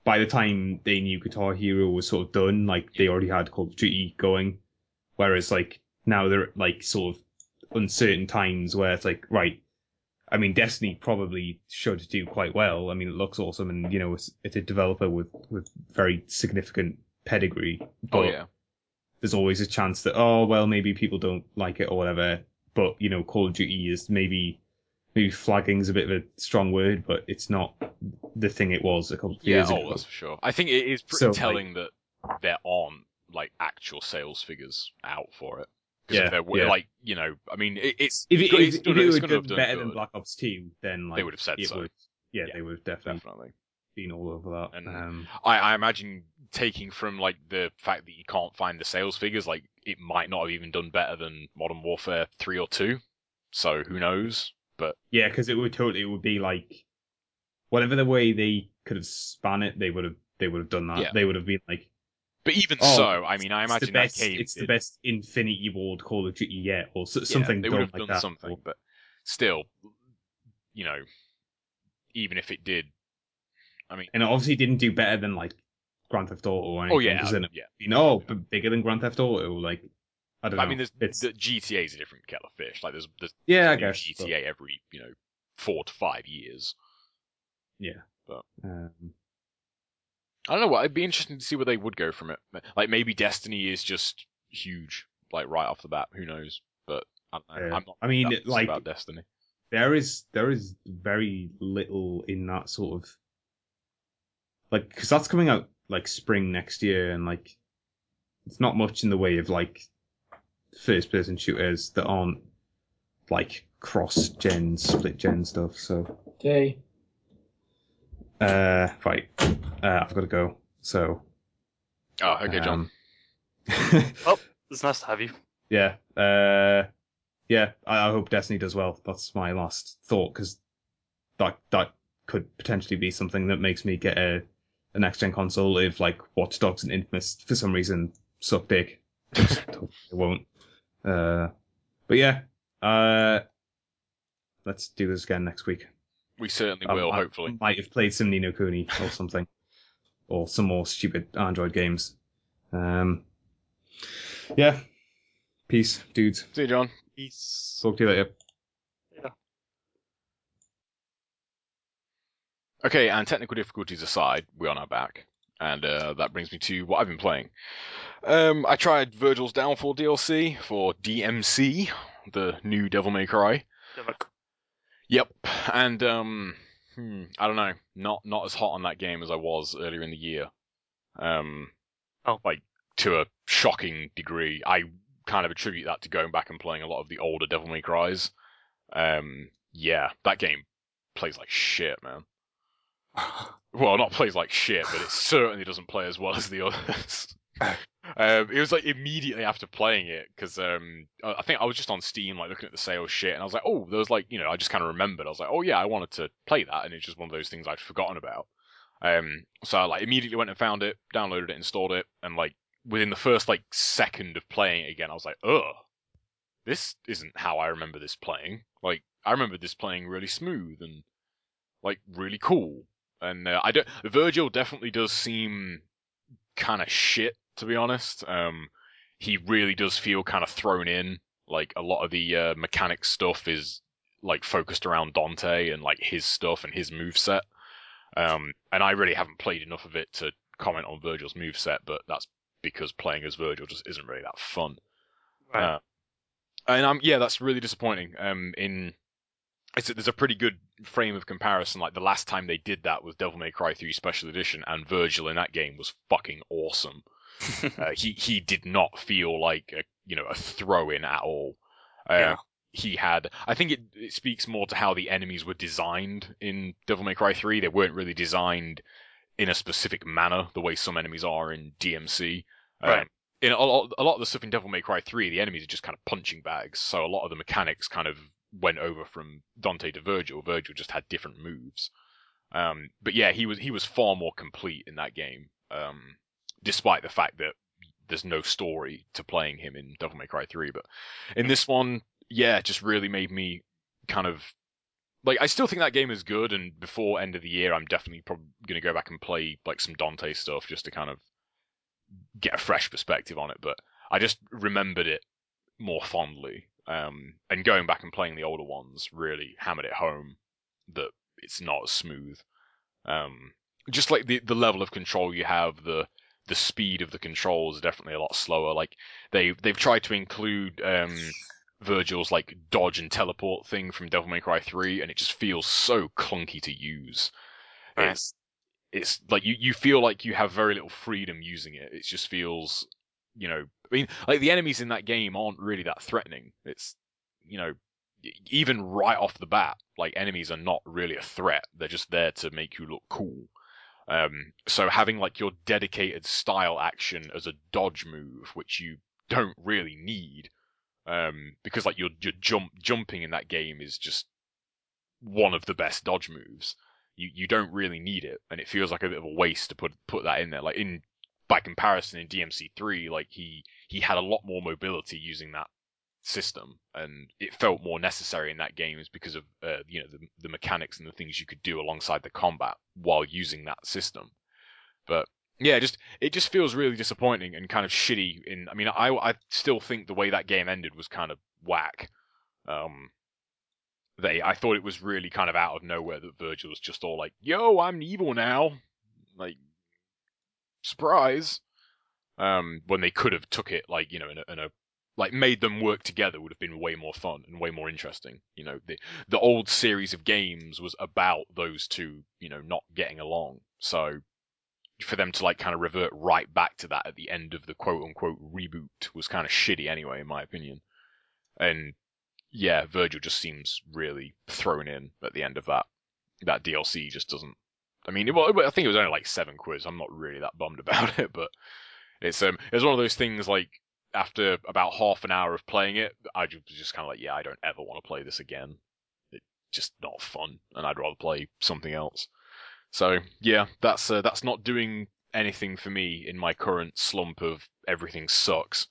by the time they knew Guitar Hero was sort of done, like they already had Call of Duty going. Whereas like now they're like sort of uncertain times where it's like, right, I mean, Destiny probably should do quite well. I mean, it looks awesome, and you know, it's a developer with very significant pedigree. But there's always a chance that maybe people don't like it or whatever. But you know, Call of Duty is maybe flagging is a bit of a strong word, but it's not the thing it was a couple of years ago. Yeah, that's for sure. I think it is pretty telling that there aren't like actual sales figures out for it. Because if there were, like, you know, I mean, if it would have done better than Black Ops 2, then like, they would have said so. They would have definitely been all over that. And I imagine taking from like the fact that you can't find the sales figures, like it might not have even done better than Modern Warfare 3 or 2. So who knows? But yeah, because it would be like whatever the way they could have spun it, they would have done that. Yeah. They would have been like. But even so, I mean, I imagine that game. It's the best Infinity Ward Call of Duty yet, or something. They would have done something, but still, you know, even if it did, I mean, and it obviously didn't do better than like Grand Theft Auto or anything. Bigger than Grand Theft Auto, like I don't know. I mean, the GTA is a different kettle of fish. Like there's I guess GTA every 4 to 5 years. Yeah, but. I don't know what. It'd be interesting to see where they would go from it. Like maybe Destiny is just huge, like right off the bat. Who knows? But I don't know. I'm not. I mean, like about Destiny. There is very little in that sort of like because that's coming out like spring next year, and like it's not much in the way of like first person shooters that aren't like cross gen, split gen stuff. So okay. Right. I've got to go. So. Oh, okay, John. Oh, it's nice to have you. Yeah. Yeah. I hope Destiny does well. That's my last thought because that could potentially be something that makes me get a next gen console if like Watch Dogs and Infamous for some reason suck dick. It won't. But yeah. Let's do this again next week. We certainly will, hopefully. I might have played some Ni no Kuni or something. Or some more stupid Android games. Yeah. Peace, dudes. See you, John. Peace. Talk to you later. Yeah. Okay, and technical difficulties aside, we are now back. And that brings me to what I've been playing. I tried Virgil's Downfall DLC for DMC, the new Devil May Cry. Yep, and I don't know, not as hot on that game as I was earlier in the year. Like to a shocking degree. I kind of attribute that to going back and playing a lot of the older Devil May Cries. Yeah, that game plays like shit, man. Well, not plays like shit, but it certainly doesn't play as well as the others. It was like immediately after playing it because I think I was just on Steam like looking at the sales shit and I was like, oh, there was like I just kind of remembered. I was like, oh yeah, I wanted to play that, and it's just one of those things I'd forgotten about. So I like immediately went and found it, downloaded it, installed it, and like within the first like second of playing it again, I was like, ugh, this isn't how I remember this playing. Like I remember this playing really smooth and like really cool. And Virgil definitely does seem kind of shit, to be honest. He really does feel kind of thrown in. Like a lot of the mechanic stuff is like focused around Dante and like his stuff and his moveset. And I really haven't played enough of it to comment on Virgil's moveset, but that's because playing as Virgil just isn't really that fun. Right. And that's really disappointing. There's a pretty good frame of comparison. Like the last time they did that was Devil May Cry 3 Special Edition, and Virgil in that game was fucking awesome. He did not feel like a throw-in at all. Yeah. He had. I think it speaks more to how the enemies were designed in Devil May Cry 3. They weren't really designed in a specific manner the way some enemies are in DMC. Right. In a lot of the stuff in Devil May Cry 3, the enemies are just kind of punching bags. So a lot of the mechanics kind of went over from Dante to Virgil. Virgil just had different moves. But yeah, he was far more complete in that game. Despite the fact that there's no story to playing him in Devil May Cry 3. But in this one, yeah, it just really made me kind of like I still think that game is good, and before end of the year, I'm definitely probably gonna go back and play like some Dante stuff just to kind of get a fresh perspective on it. But I just remembered it more fondly, and going back and playing the older ones really hammered it home that it's not as smooth. Just like the level of control you have, the speed of the controls is definitely a lot slower. Like they've tried to include Virgil's like dodge and teleport thing from Devil May Cry 3, and it just feels so clunky to use. Right. It's like you feel like you have very little freedom using it. It just feels, I mean, like the enemies in that game aren't really that threatening. It's, even right off the bat, like enemies are not really a threat. They're just there to make you look cool. So having like your dedicated style action as a dodge move, which you don't really need, because like your jumping in that game is just one of the best dodge moves. You don't really need it, and it feels like a bit of a waste to put that in there. Like by comparison, in DMC3, like he had a lot more mobility using that system, and it felt more necessary in that game is because of the mechanics and the things you could do alongside the combat while using that system. But yeah, it just feels really disappointing and kind of shitty. I mean, I still think the way that game ended was kind of whack. I thought it was really kind of out of nowhere that Virgil was just all like, "Yo, I'm evil now," like surprise. When they could have took it like in a like made them work together would have been way more fun and way more interesting. The old series of games was about those two, not getting along. So for them to like kind of revert right back to that at the end of the quote unquote reboot was kind of shitty anyway, in my opinion. And yeah, Virgil just seems really thrown in at the end of that. That DLC just doesn't. I mean, I think it was only like £7. I'm not really that bummed about it, but it's one of those things like after about half an hour of playing it, I was just kind of like, yeah, I don't ever want to play this again. It's just not fun, and I'd rather play something else. So yeah, that's not doing anything for me in my current slump of everything sucks.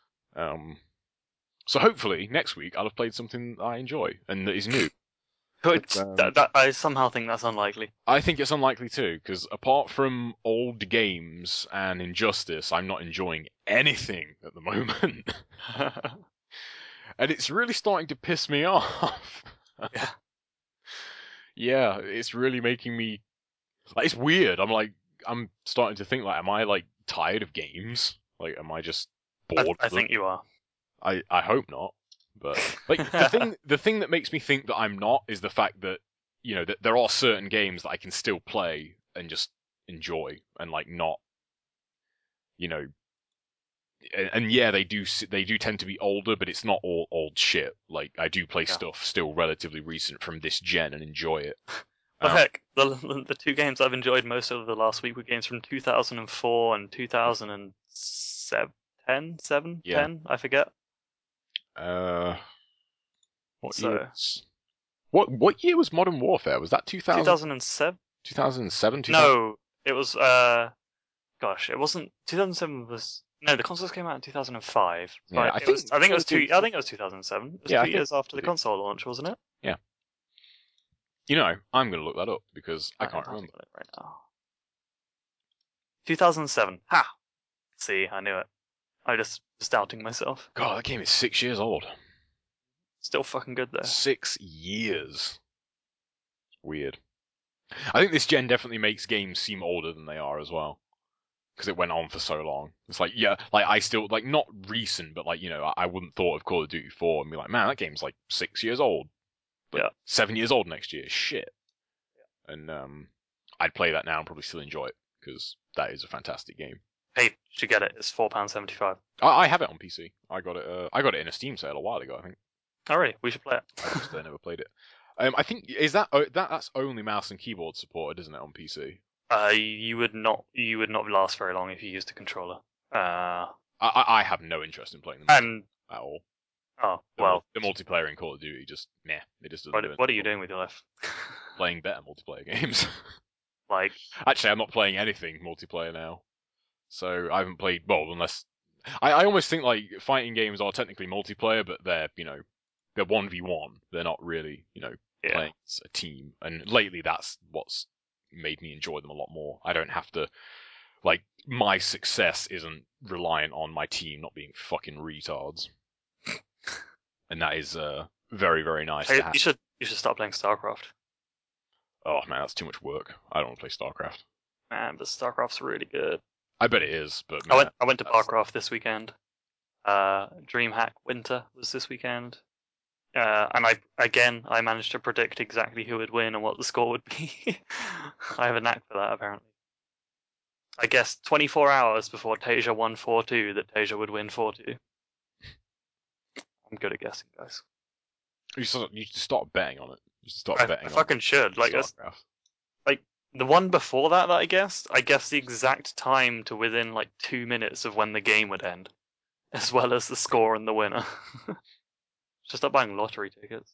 So hopefully next week I'll have played something I enjoy and that is new. But I somehow think that's unlikely. I think it's unlikely too, because apart from old games and Injustice, I'm not enjoying anything at the moment. And it's really starting to piss me off. Yeah. Yeah, it's really making me. Like, it's weird. I'm starting to think, like, am I, like, tired of games? Like, am I just bored? I think you are. I hope not. But like the thing that makes me think that I'm not is the fact that that there are certain games that I can still play and just enjoy and like not and yeah, they do tend to be older, but it's not all old shit. Like I do play stuff still relatively recent from this gen and enjoy it. But heck, the two games I've enjoyed most over the last week were games from 2004 and 2007, 10, I forget. What year? What year was Modern Warfare? Was that 2007? 2007? No, it was gosh, it wasn't 2007 was no, the consoles came out in 2005. Yeah, I think it was 2007. It was 2 years after the console launch, wasn't it? Yeah. I'm going to look that up because I can't remember it right now. 2007. Ha! See, I knew it. I just was doubting myself. God, that game is 6 years old. Still fucking good though. 6 years. Weird. I think this gen definitely makes games seem older than they are as well. Because it went on for so long. It's like, yeah, like I still, like, not recent, but like, I wouldn't thought of Call of Duty 4 and be like, man, that game's like 6 years old. But 7 years old next year. Shit. Yeah. And I'd play that now and probably still enjoy it because that is a fantastic game. Hey, you should get it. It's £4.75. I have it on PC. I got it in a Steam sale a while ago, I think. Oh really? We should play it. I just never played it. I think that's only mouse and keyboard supported, isn't it, on PC? You would not last very long if you used a controller. I have no interest in playing them at all. Oh well, the multiplayer in Call of Duty just meh. It just doesn't. What are you doing with your life? Playing better multiplayer games. Like, actually, I'm not playing anything multiplayer now, so I haven't played. Well, unless I almost think like fighting games are technically multiplayer, but they're they're 1v1. They're not really playing as a team. And lately, that's what's made me enjoy them a lot more. I don't have to, like, my success isn't reliant on my team not being fucking retards. And that is very, very nice to have. You should start playing StarCraft. Oh man, that's too much work. I don't want to play StarCraft. Man, but StarCraft's really good. I bet it is, but man, I went to BarCraft this weekend. DreamHack Winter was this weekend. And I managed to predict exactly who would win and what the score would be. I have a knack for that, apparently. I guessed 24 hours before Tasia won 4-2 that Tasia would win 4-2. I'm good at guessing, guys. you should start betting on it. You should start betting I fucking should. Like, StarCraft. the one before that I guessed the exact time to within like 2 minutes of when the game would end, as well as the score and the winner. Just start buying lottery tickets.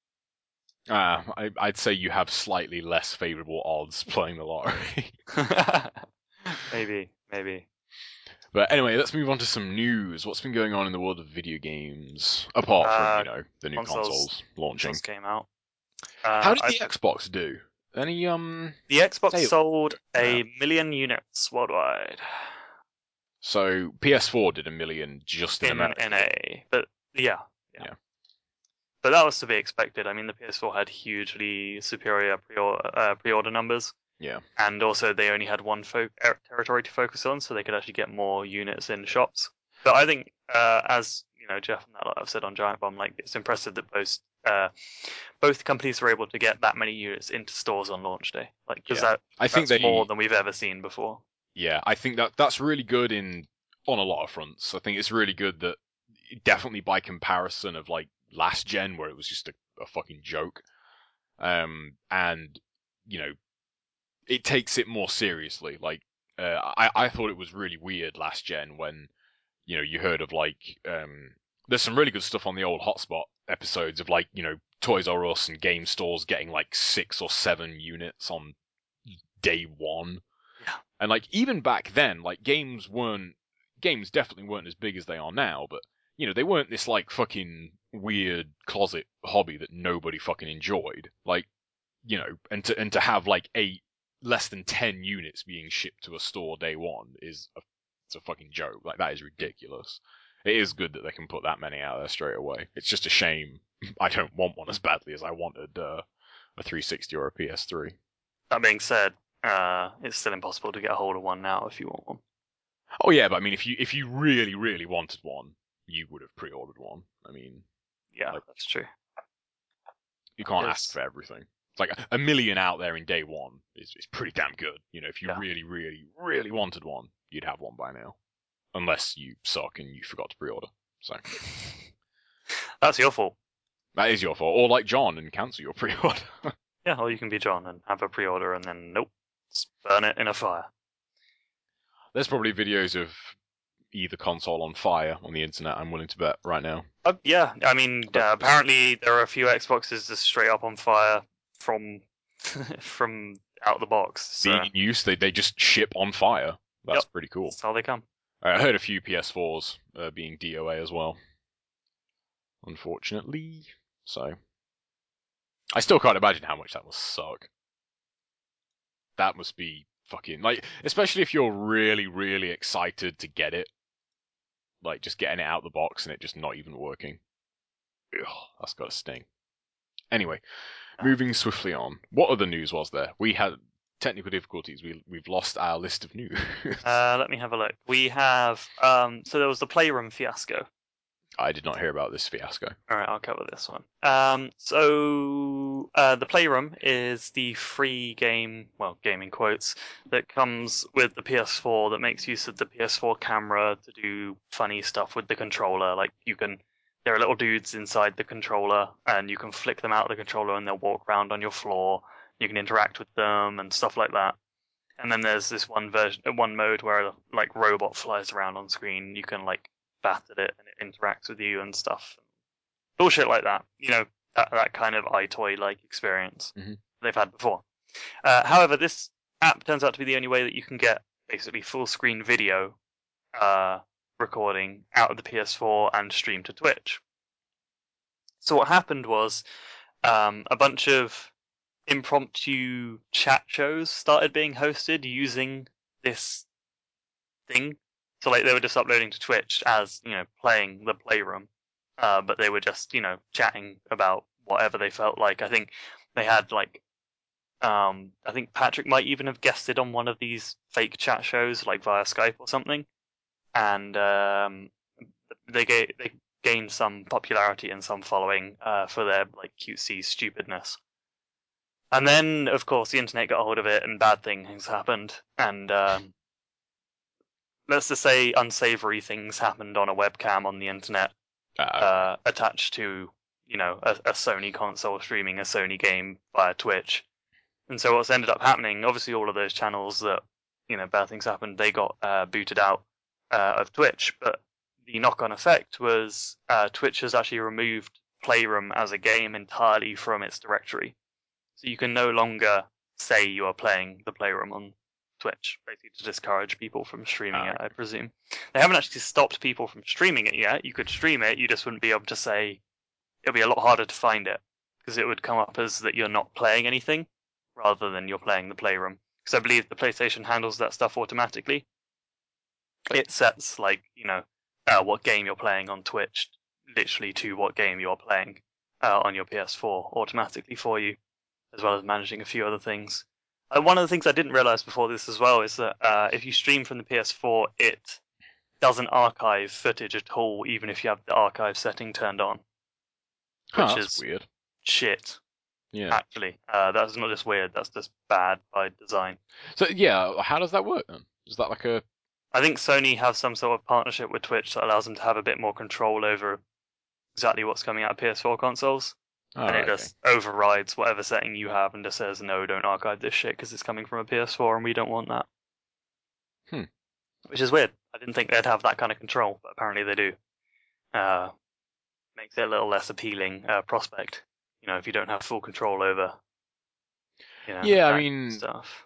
I'd say you have slightly less favourable odds playing the lottery. Maybe. But anyway, let's move on to some news. What's been going on in the world of video games? Apart from, the new consoles launching. Consoles came out. How did the Xbox do? Any, The Xbox sales? sold 1 million units worldwide. So, PS4 did 1 million just in America. NA. But, yeah. But that was to be expected. I mean, the PS4 had hugely superior pre-order numbers. Yeah. And also, they only had one territory to focus on, so they could actually get more units in shops. But I think, as Jeff and I have said on Giant Bomb, like, it's impressive that both companies were able to get that many units into stores on launch day. Like, because that's more than we've ever seen before. Yeah, I think that's really good on a lot of fronts. I think it's really good that, definitely by comparison of like last gen where it was just a fucking joke, and it takes it more seriously. Like, I thought it was really weird last gen when, you heard of like, there's some really good stuff on the old Hotspot episodes of like, Toys R Us and game stores getting like 6 or 7 units on day one. Yeah. And like, even back then, like, games definitely weren't as big as they are now, but, they weren't this like fucking weird closet hobby that nobody fucking enjoyed. Like, and to have like less than 10 units being shipped to a store day one it's a fucking joke. Like, that is ridiculous. It is good that they can put that many out there straight away. It's just a shame I don't want one as badly as I wanted a 360 or a PS3. That being said, it's still impossible to get a hold of one now if you want one. Oh yeah, but I mean, if you really, really wanted one, you would have pre-ordered one. I mean, yeah, that's true. You can't ask for everything. It's like 1 million out there in day one is pretty damn good. If you really, really, really wanted one, you'd have one by now. Unless you suck and you forgot to pre-order. So that's your fault. That is your fault. Or like John and cancel your pre-order. Yeah, or you can be John and have a pre-order and then nope, just burn it in a fire. There's probably videos of either console on fire on the internet, I'm willing to bet, right now. Yeah, I mean, apparently there are a few Xboxes just straight up on fire from out the box. So. Being in use, they just ship on fire. That's pretty cool. That's how they come. I heard a few PS4s being DOA as well. Unfortunately. So. I still can't imagine how much that must suck. That must be fucking, like, especially if you're really, really excited to get it. Like, just getting it out of the box and it just not even working. Ugh, that's gotta sting. Anyway, moving swiftly on. What other news was there? We had technical difficulties. We've lost our list of news. Let me have a look. We have, so there was the Playroom fiasco. I did not hear about this fiasco. Alright, I'll cover this one. So the Playroom is the free game, well, gaming quotes, that comes with the PS4 that makes use of the PS4 camera to do funny stuff with the controller. Like, there are little dudes inside the controller, and you can flick them out of the controller and they'll walk around on your floor. You can interact with them and stuff like that. And then there's this one mode where, like, robot flies around on screen. You can, like, bat at it and it interacts with you and stuff. Bullshit like that. That kind of iToy-like experience they've had before. However, this app turns out to be the only way that you can get basically full-screen video recording out of the PS4 and stream to Twitch. So what happened was a bunch of impromptu chat shows started being hosted using this thing. So like they were just uploading to Twitch as playing the Playroom, but they were just chatting about whatever they felt like. I think they had like I think Patrick might even have guested on one of these fake chat shows like via Skype or something, and they gained some popularity and some following for their like cutesy stupidness. And then, of course, the internet got a hold of it, and bad things happened. And let's just say unsavory things happened on a webcam on the internet, attached to a Sony console streaming a Sony game via Twitch. And so what's ended up happening, obviously, all of those channels that bad things happened, they got booted out of Twitch. But the knock-on effect was Twitch has actually removed Playroom as a game entirely from its directory. So you can no longer say you are playing the Playroom on Twitch, basically to discourage people from streaming it, I presume. They haven't actually stopped people from streaming it yet. You could stream it, you just wouldn't be able to say, it'll be a lot harder to find it, because it would come up as that you're not playing anything, rather than you're playing the Playroom. Because I believe the PlayStation handles that stuff automatically. It sets, like, what game you're playing on Twitch, literally to what game you're playing on your PS4 automatically for you, as well as managing a few other things. One of the things I didn't realize before this as well is that if you stream from the PS4, it doesn't archive footage at all, even if you have the archive setting turned on. Which that's weird. Shit. Yeah. Actually, that's not just weird, that's just bad by design. So, yeah, how does that work then? Is that like a... I think Sony have some sort of partnership with Twitch that allows them to have a bit more control over exactly what's coming out of PS4 consoles. And it just overrides whatever setting you have and just says, no, don't archive this shit because it's coming from a PS4 and we don't want that. Which is weird. I didn't think they'd have that kind of control, but apparently they do. Makes it a little less appealing prospect, if you don't have full control over, stuff.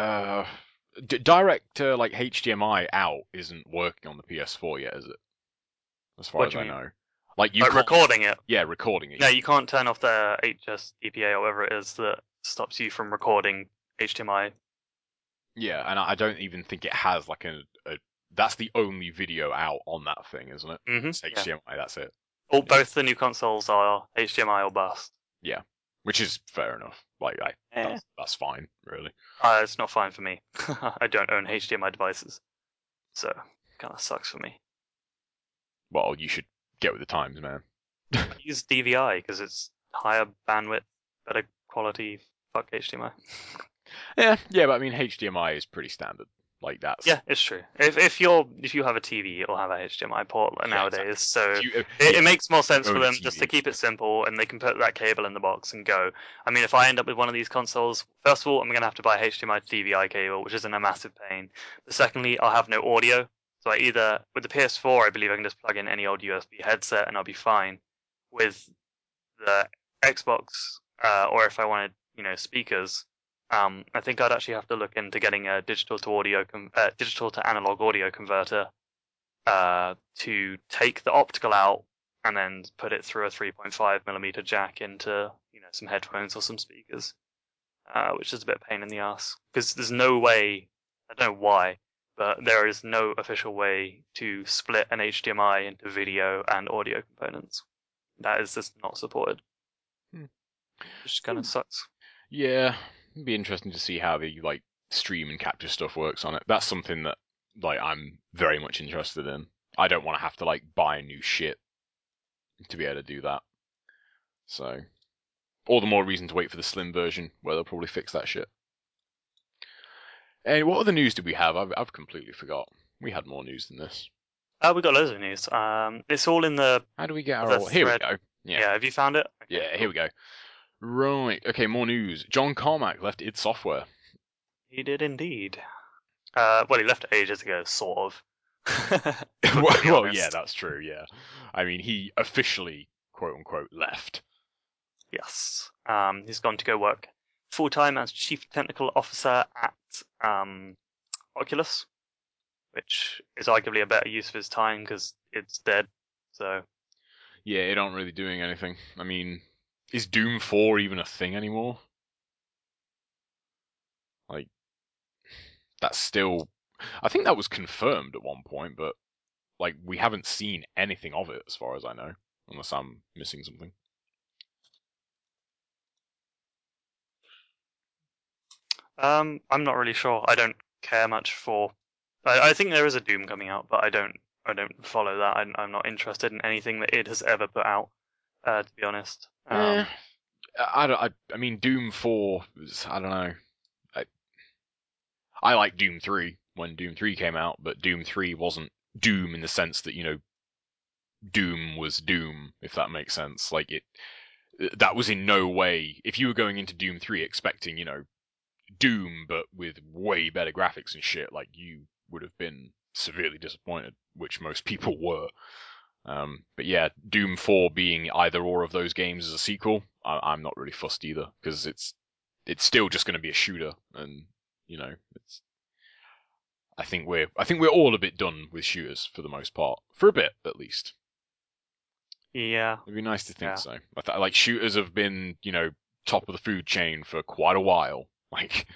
Direct like HDMI out isn't working on the PS4 yet, is it? As far as I know. Like recording it. Yeah, recording it. No, you can't turn off the HSDPA or whatever it is that stops you from recording HDMI. Yeah, and I don't even think it has like a that's the only video out on that thing, isn't it? Mm-hmm. It's HDMI, that's it. Both the new consoles are HDMI or bust. Yeah, which is fair enough. Like, that's fine, really. It's not fine for me. I don't own HDMI devices, so it kind of sucks for me. Well, you should get with the times, man. Use DVI because it's higher bandwidth, better quality. Fuck HDMI. Yeah, but I mean HDMI is pretty standard. Like that's... Yeah, it's true. If you have a TV, it'll have a HDMI port nowadays. Exactly. So it makes more sense for them just to keep it simple, and they can put that cable in the box and go. I mean, if I end up with one of these consoles, first of all, I'm going to have to buy a HDMI to DVI cable, which isn't a massive pain. But secondly, I'll have no audio. So I either, with the PS4, I believe I can just plug in any old USB headset and I'll be fine. With the Xbox, or if I wanted, speakers, I think I'd actually have to look into getting a digital to analog audio converter to take the optical out and then put it through a 3.5mm jack into some headphones or some speakers, which is a bit of a pain in the ass because there's no way, I don't know why, but there is no official way to split an HDMI into video and audio components. That is just not supported, which kind of sucks. Yeah. It'd be interesting to see how the like stream and capture stuff works on it. That's something that like I'm very much interested in. I don't want to have to like buy new shit to be able to do that. So, all the more reason to wait for the slim version where they'll probably fix that shit. And what other news did we have? I've completely forgot. We had more news than this. We got loads of news. It's all in the. How do we get our? Here we go. Yeah. Have you found it? Okay, yeah. Cool. Here we go. Right. Okay. More news. John Carmack left id Software. He did indeed. Well, he left ages ago, sort of. well, yeah, that's true. Yeah. I mean, he officially, quote unquote, left. Yes. He's gone to go work full-time as Chief Technical Officer at Oculus, which is arguably a better use of his time because it's dead. So. Yeah, it aren't really doing anything. I mean, is Doom 4 even a thing anymore? Like, that's still... I think that was confirmed at one point, but like we haven't seen anything of it as far as I know, unless I'm missing something. I'm not really sure. I don't care much for. I think there is a Doom coming out, but I don't follow that. I'm not interested in anything that it has ever put out. To be honest. I mean, Doom 4. I don't know. I like Doom 3 when Doom 3 came out, but Doom 3 wasn't Doom in the sense that Doom was Doom, if that makes sense. Like that was in no way. If you were going into Doom 3 expecting Doom but with way better graphics and shit, like you would have been severely disappointed, which most people were. But yeah, Doom 4 being either or of those games as a sequel, I'm not really fussed either, because it's still just going to be a shooter, and it's. I think we're all a bit done with shooters for the most part, for a bit at least. Yeah, it'd be nice to think so. Like shooters have been top of the food chain for quite a while. Like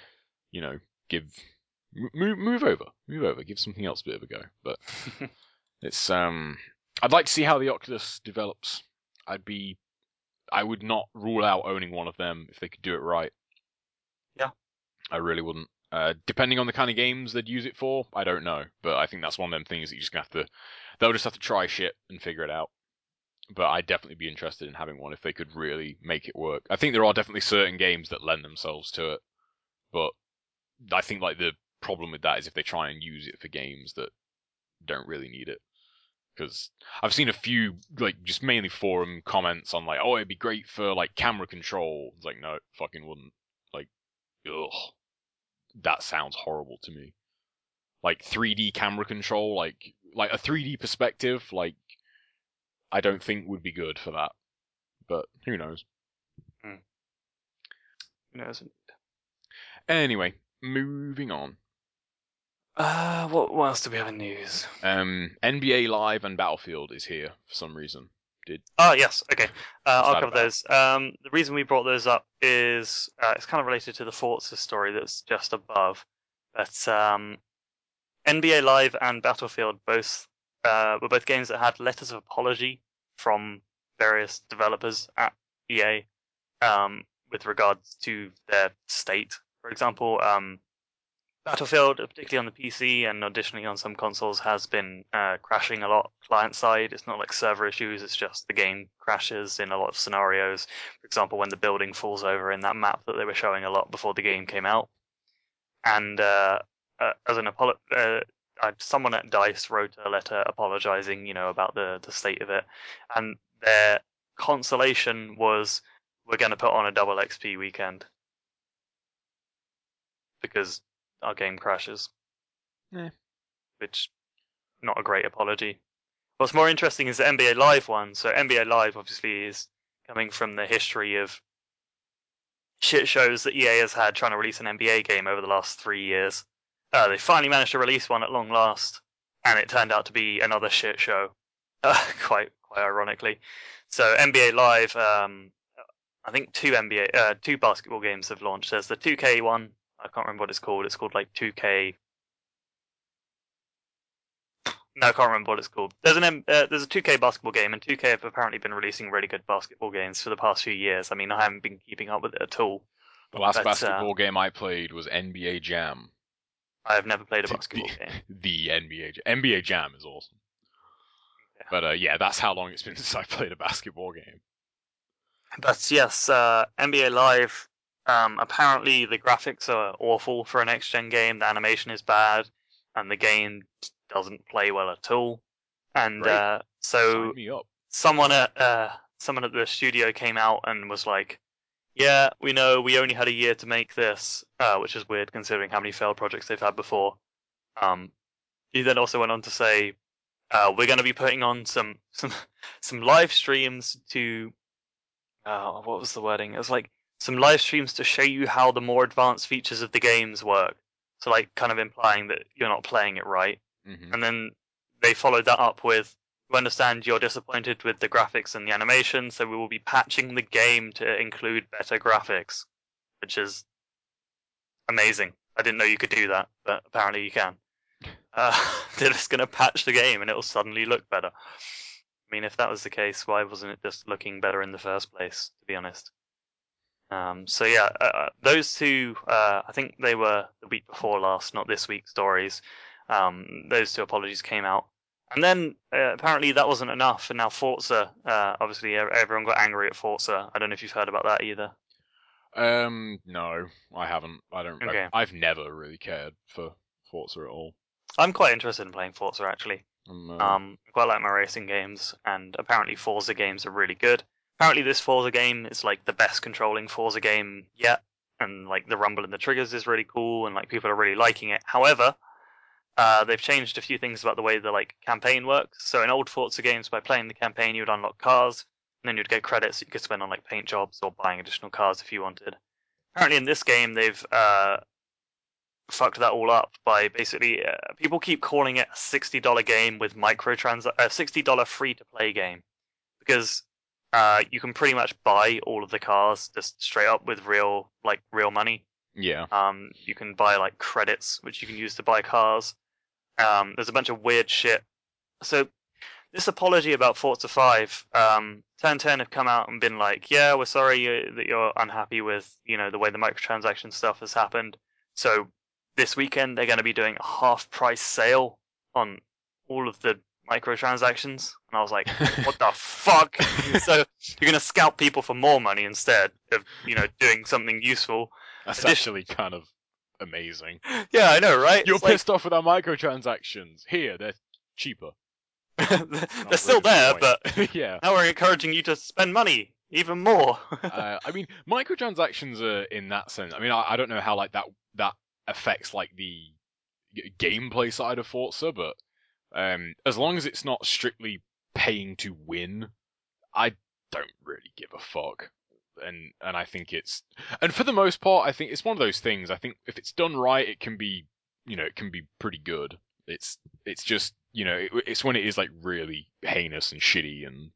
move over, give something else a bit of a go. But it's I'd like to see how the Oculus develops. I would not rule out owning one of them if they could do it right. Yeah. I really wouldn't. Depending on the kind of games they'd use it for, I don't know. But I think that's one of them things that you just they'll just have to try shit and figure it out. But I'd definitely be interested in having one if they could really make it work. I think there are definitely certain games that lend themselves to it. But I think like the problem with that is if they try and use it for games that don't really need it. Because I've seen a few, like, just mainly forum comments on, like, oh, it'd be great for, like, camera control. It's like, no, it fucking wouldn't. Like, ugh. That sounds horrible to me. Like, 3D camera control, like a 3D perspective, like, I don't think would be good for that. But, who knows? Who knows? Anyway, moving on. What else do we have in news? NBA Live and Battlefield is here for some reason. Oh, yes, okay. I'll cover those. The reason we brought those up is it's kind of related to the Forza story that's just above. But NBA Live and Battlefield were both games that had letters of apology from various developers at EA with regards to their state. For example, Battlefield, particularly on the PC and additionally on some consoles, has been crashing a lot client side. It's not like server issues, it's just the game crashes in a lot of scenarios. For example, when the building falls over in that map that they were showing a lot before the game came out. And as an someone at DICE wrote a letter apologizing, about the state of it. And their consolation was, we're going to put on a double XP weekend. Because our game crashes. Yeah. Which, not a great apology. What's more interesting is the NBA Live one. So NBA Live obviously is coming from the history of shit shows that EA has had trying to release an NBA game over the last 3 years. They finally managed to release one at long last, and it turned out to be another shit show. Quite ironically. So NBA Live, I think two basketball games have launched. There's the 2K one. I can't remember what it's called. It's called like 2K. No, I can't remember what it's called. There's a 2K basketball game, and 2K have apparently been releasing really good basketball games for the past few years. I mean, I haven't been keeping up with it at all. The last basketball game I played was NBA Jam. I have never played a basketball game. The NBA Jam is awesome. Yeah. But yeah, that's how long it's been since I played a basketball game. But yes, NBA Live. Apparently, the graphics are awful for a next-gen game. The animation is bad, and the game doesn't play well at all. And so, sign me up. Someone at the studio came out and was like, "Yeah, we know we only had a year to make this," which is weird considering how many failed projects they've had before. He then also went on to say, "We're going to be putting on some live streams to." What was the wording? It was like some live streams to show you how the more advanced features of the games work. So, like, kind of implying that you're not playing it right. Mm-hmm. And then they followed that up with, we understand you're disappointed with the graphics and the animation, so we will be patching the game to include better graphics, which is amazing. I didn't know you could do that, but apparently you can. They're just going to patch the game and it will suddenly look better. I mean, if that was the case, why wasn't it just looking better in the first place, to be honest? So yeah, those two, I think they were the week before last, not this week's stories. Those two apologies came out. And then apparently that wasn't enough, and now Forza, obviously everyone got angry at Forza. I don't know if you've heard about that either. No, I haven't. I don't. Okay. I've never really cared for Forza at all. I'm quite interested in playing Forza actually. I quite like my racing games, and apparently Forza games are really good. Apparently this Forza game is like the best controlling Forza game yet, and like the rumble in the triggers is really cool, and like people are really liking it. However, they've changed a few things about the way the like campaign works. So in old Forza games, by playing the campaign, you would unlock cars, and then you'd get credits that you could spend on like paint jobs or buying additional cars if you wanted. Apparently in this game, they've fucked that all up by basically people keep calling it a $60 game with $60 free to play game because you can pretty much buy all of the cars just straight up with real money. Yeah. You can buy like credits which you can use to buy cars. There's a bunch of weird shit. So this apology about Forza 5, Turn 10 have come out and been like, yeah, we're sorry that you're unhappy with the way the microtransaction stuff has happened. So this weekend they're going to be doing a half price sale on all of the microtransactions, and I was like, what the fuck? So you're going to scalp people for more money instead of doing something useful. That's actually kind of amazing. Yeah, I know, right? You're pissed off with our microtransactions. Here, they're cheaper. They're still there, but yeah. Now we're encouraging you to spend money even more. I mean, microtransactions are in that sense. I mean, I don't know how like that affects like the gameplay side of Forza, but as long as it's not strictly paying to win, I don't really give a fuck. And I think and for the most part, I think it's one of those things. I think if it's done right, it can be pretty good. It's just it's when it is like really heinous and shitty, and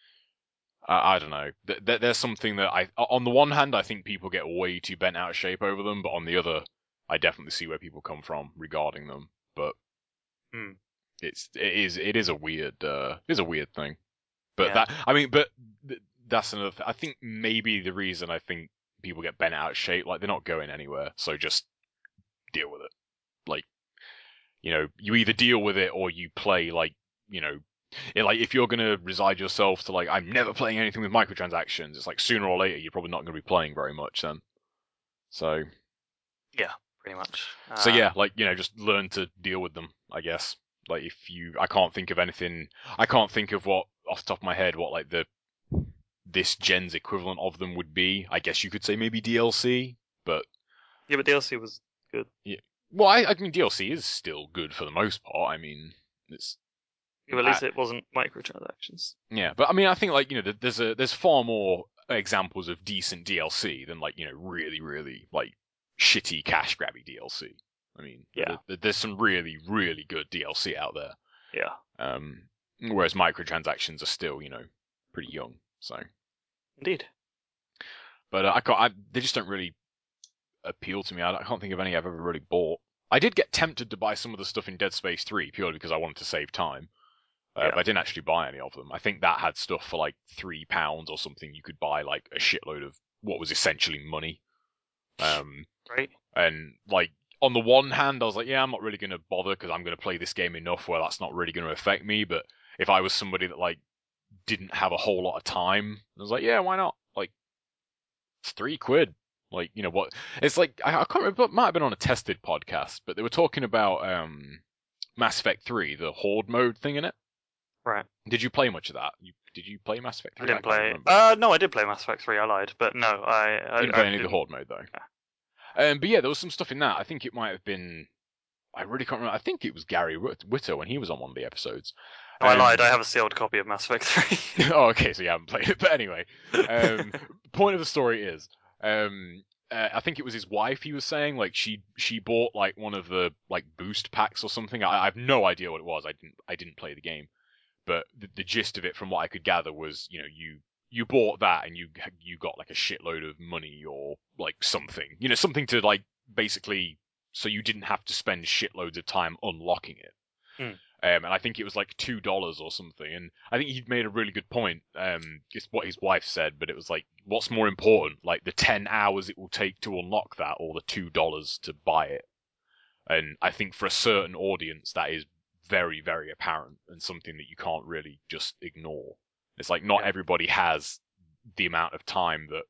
I don't know. There's something that on the one hand, I think people get way too bent out of shape over them, but on the other, I definitely see where people come from regarding them. But it is a weird thing. But that's another thing. I think maybe the reason I think people get bent out of shape, like they're not going anywhere, so just deal with it. Like, you either deal with it or you play like, like if you're gonna reside yourself to like, I'm never playing anything with microtransactions, it's like sooner or later you're probably not gonna be playing very much then. So yeah, pretty much. So yeah, like just learn to deal with them, I guess. Like I can't think of anything. I can't think of what off the top of my head what like this gen's equivalent of them would be. I guess you could say maybe DLC, but yeah, but DLC was good. Yeah. Well, I mean DLC is still good for the most part. I mean, it's. Yeah, at least it wasn't microtransactions. Yeah, but I mean, I think like there's far more examples of decent DLC than like really really like shitty cash grabby DLC. I mean, yeah, there's some really really good DLC out there. Yeah. Whereas microtransactions are still pretty young. So. Indeed. But they just don't really appeal to me. I can't think of any I've ever really bought. I did get tempted to buy some of the stuff in Dead Space 3 purely because I wanted to save time. But I didn't actually buy any of them. I think that had stuff for like £3 or something. You could buy like a shitload of what was essentially money. Right. And like on the one hand, I was like, yeah, I'm not really going to bother because I'm going to play this game enough where that's not really going to affect me. But if I was somebody that like didn't have a whole lot of time, I was like, yeah, why not? Like, it's £3. Like, what? It's like I can't remember. It might have been on a Tested podcast, but they were talking about Mass Effect 3, the Horde mode thing in it. Right. Did you play much of that? Did you play Mass Effect 3? I didn't play. No, I did play Mass Effect 3. I lied, but no, I didn't play any of the Horde mode though. Yeah. But yeah, there was some stuff in that. I think it might have been. I really can't remember. I think it was Gary Whitta when he was on one of the episodes. Oh, I lied. I have a sealed copy of Mass Effect 3. Oh, okay, so you haven't played it. But anyway, point of the story is, I think it was his wife. He was saying like she bought like one of the like boost packs or something. I have no idea what it was. I didn't play the game, But the gist of it, from what I could gather, was you bought that and you got like a shitload of money or like something, something to like basically so you didn't have to spend shitloads of time unlocking it. And I think it was like $2 or something. And I think he'd made a really good point. It's what his wife said, but it was like, what's more important, like the 10 hours it will take to unlock that, or the $2 to buy it? And I think for a certain audience, that is very, very apparent and something that you can't really just ignore. It's like not everybody has the amount of time that,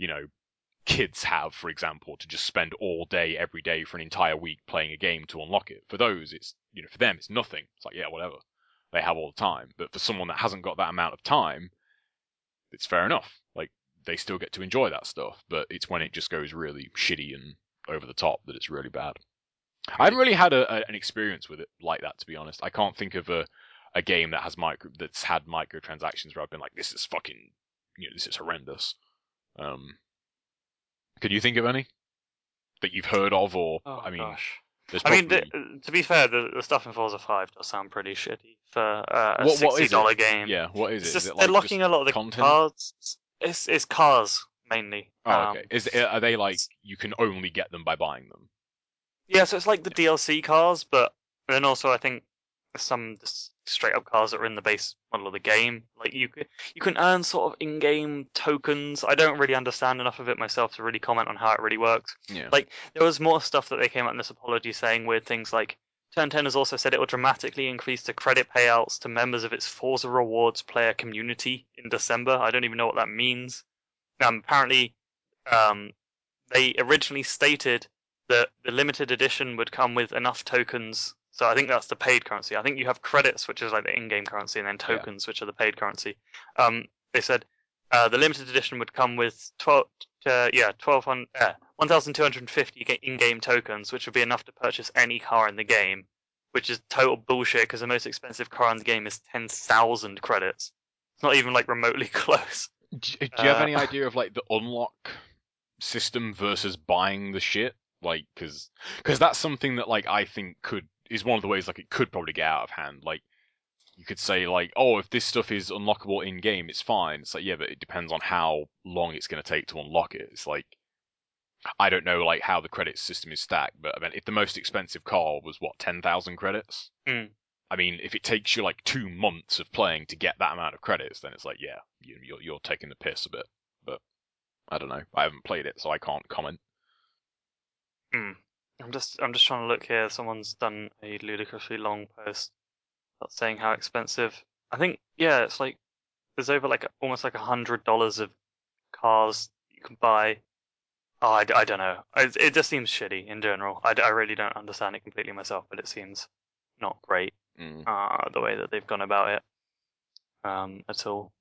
kids have, for example, to just spend all day, every day for an entire week playing a game to unlock it. For those, it's, for them, it's nothing. It's like, yeah, whatever. They have all the time. But for someone that hasn't got that amount of time, it's fair enough. Like, they still get to enjoy that stuff, but it's when it just goes really shitty and over the top that it's really bad. I haven't really had an experience with it like that, to be honest. I can't think of a game that that's had microtransactions where I've been like, this is fucking, this is horrendous. Could you think of any that you've heard of, or gosh. There's probably... to be fair, the stuff in Forza 5 does sound pretty shitty for a $60 game. Yeah, what is it? Is it they're locking a lot of the content? Cars. It's cars mainly. Oh, okay. Are they like you can only get them by buying them? Yeah, so it's like the DLC cars, but then also I think some straight up cars that are in the base model of the game. Like you can earn sort of in-game tokens. I don't really understand enough of it myself to really comment on how it really works. Yeah. Like there was more stuff that they came out in this apology saying weird things like Turn 10 has also said it will dramatically increase the credit payouts to members of its Forza Rewards player community in December. I don't even know what that means. Apparently, they originally stated that the limited edition would come with enough tokens. So I think that's the paid currency. I think you have credits, which is like the in-game currency, and then tokens, which are the paid currency. They said the limited edition would come with 1,250 in-game tokens, which would be enough to purchase any car in the game, which is total bullshit because the most expensive car in the game is 10,000 credits. It's not even like remotely close. Do you have any idea of like the unlock system versus buying the shit? Like, because that's something that like I think is one of the ways like it could probably get out of hand. Like, you could say like, oh, if this stuff is unlockable in game, it's fine. It's like, yeah, but it depends on how long it's going to take to unlock it. It's like, I don't know like how the credit system is stacked, but I mean, if the most expensive car was what 10,000 credits, I mean, if it takes you like 2 months of playing to get that amount of credits, then it's like, yeah, you're taking the piss a bit. But I don't know. I haven't played it, so I can't comment. I'm just trying to look here. Someone's done a ludicrously long post about saying how expensive. I think it's like there's over like almost like $100 of cars you can buy. Oh, I don't know. It just seems shitty in general. I really don't understand it completely myself, but it seems not great the way that they've gone about it at all.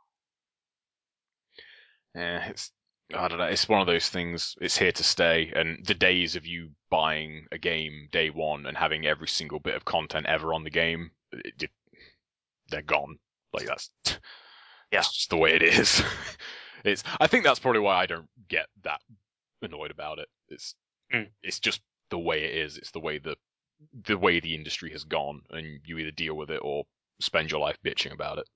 Yeah, I don't know. It's one of those things. It's here to stay, and the days of you buying a game day one and having every single bit of content ever on the game, they're gone. Like that's just the way it is. I think that's probably why I don't get that annoyed about it. It's just the way it is. It's the way the industry has gone, and you either deal with it or spend your life bitching about it.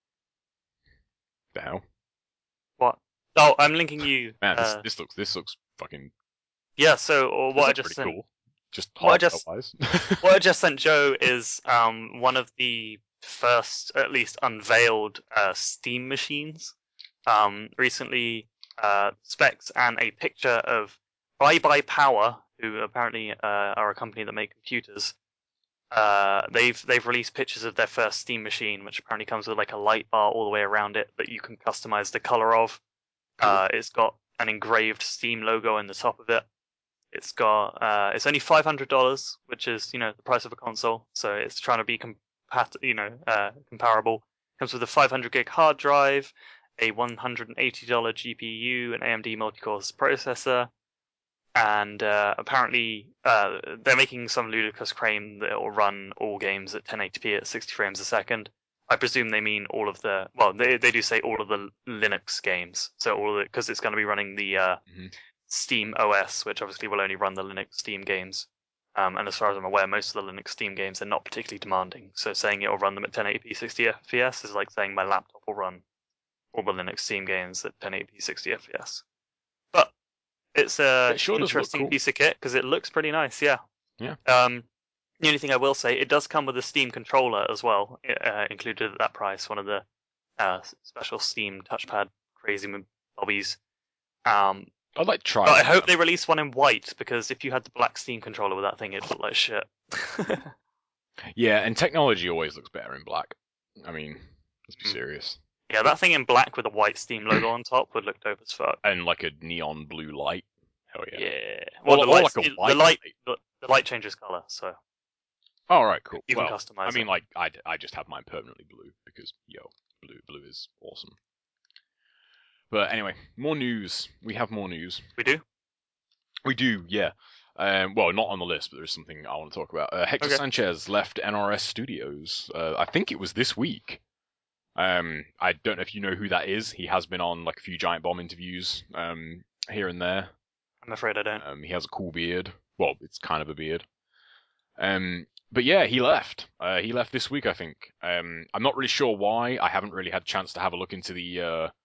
The hell? What? Oh, I'm linking you. Man, this looks fucking. Yeah. So what I just sent. Cool. Just what I just sent Joe is one of the first, at least unveiled, Steam machines. Recently, specs and a picture of Bye Bye Power, who apparently are a company that make computers. They've released pictures of their first Steam machine, which apparently comes with like a light bar all the way around it that you can customize the color of. Cool. It's got an engraved Steam logo in the top of it. It's got it's only $500, which is the price of a console, so it's trying to be comparable. Comes with a 500 gig hard drive, a $180 GPU, an AMD multi-core processor, and apparently they're making some ludicrous claim that it will run all games at 1080p at 60 frames a second. I presume they mean all of the they do say all of the Linux games, so all of it, because it's going to be running the Steam OS, which obviously will only run the Linux Steam games. And as far as I'm aware, most of the Linux Steam games are not particularly demanding. So saying it will run them at 1080p 60 FPS is like saying my laptop will run all the Linux Steam games at 1080p 60 FPS. But it's a interesting piece of kit because it looks pretty nice. Yeah. Yeah. The only thing I will say, it does come with a Steam controller as well, included at that price. One of the special Steam touchpad crazy bobbies. I'd like to try. But I hope they release one in white, because if you had the black Steam controller with that thing, it'd look like shit. Yeah, and technology always looks better in black. I mean, let's be serious. Yeah, that thing in black with a white Steam logo on top would look dope as fuck. And like a neon blue light. Hell yeah. Yeah. Well, the light changes color, so. Oh, right, cool. You can customize I mean, like, I just have mine permanently blue because, blue is awesome. But anyway, more news. We have more news. We do? We do, yeah. Well, not on the list, but there's something I want to talk about. Hector Sanchez left NRS Studios. I think it was this week. I don't know if you know who that is. He has been on like a few Giant Bomb interviews here and there. I'm afraid I don't. He has a cool beard. Well, it's kind of a beard. But yeah, he left. He left this week, I think. I'm not really sure why. I haven't really had a chance to have a look into the,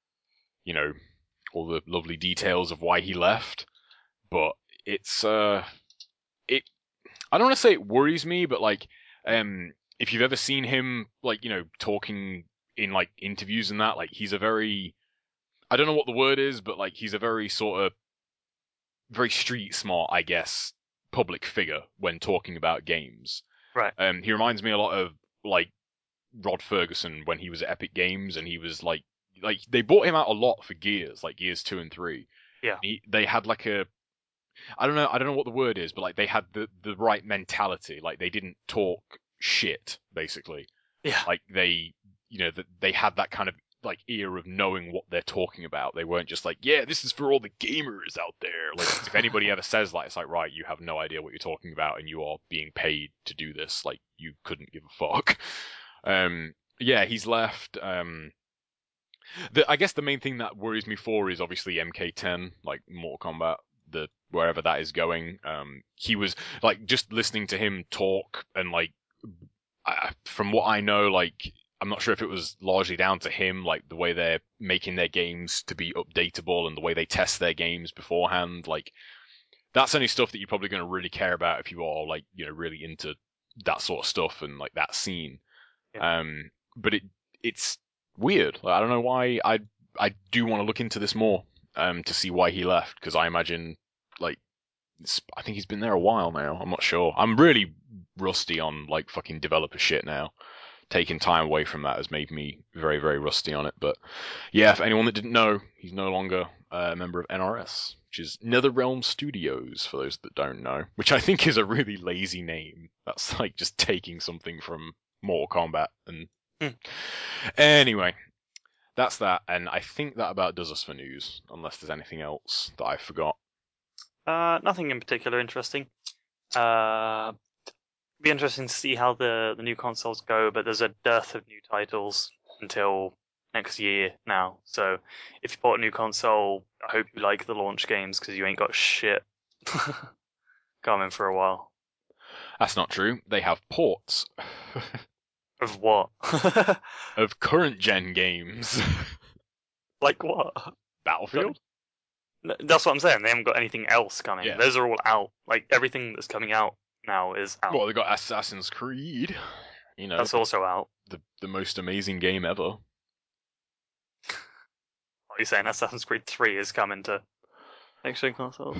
all the lovely details of why he left. But it's, I don't want to say it worries me, but like, if you've ever seen him, like, talking in like interviews and that, like, he's a very, I don't know what the word is, but like, he's a very sort of, very street smart, I guess, public figure when talking about games. Right. He reminds me a lot of like Rod Ferguson when he was at Epic Games, and he was like they bought him out a lot for Gears, like Gears 2 and 3. Yeah. They had like a, I don't know what the word is, but like they had the right mentality. Like they didn't talk shit, basically. Yeah. Like they had that kind of like ear of knowing what they're talking about. They weren't just like, yeah, this is for all the gamers out there. Like, if anybody ever says that, it's like, right, you have no idea what you're talking about, and you are being paid to do this. Like, you couldn't give a fuck. Yeah, he's left. I guess the main thing that worries me for is obviously MK10, like Mortal Kombat, wherever that is going. He was like, just listening to him talk, and like, from what I know, like, I'm not sure if it was largely down to him, like the way they're making their games to be updatable and the way they test their games beforehand. Like, that's only stuff that you're probably going to really care about if you are like, really into that sort of stuff and like that scene. Yeah. But it's weird. Like, I don't know why. I do want to look into this more to see why he left, because I imagine like I think he's been there a while now. I'm not sure. I'm really rusty on like fucking developer shit now. Taking time away from that has made me very, very rusty on it. But yeah, for anyone that didn't know, he's no longer a member of NRS, which is NetherRealm Studios, for those that don't know, which I think is a really lazy name. That's like just taking something from Mortal Kombat. And Anyway, that's that. And I think that about does us for news, unless there's anything else that I forgot. Nothing in particular interesting. Be interesting to see how the new consoles go, but there's a dearth of new titles until next year now. So if you bought a new console, I hope you like the launch games, because you ain't got shit coming for a while. That's not true. They have ports. Of what? Of current gen games. Like what? Battlefield? That's what I'm saying. They haven't got anything else coming. Yeah. Those are all out. Like, everything that's coming out now is out. Well, they got Assassin's Creed. That's also out. The most amazing game ever. What are you saying? Assassin's Creed 3 is coming to next-gen consoles?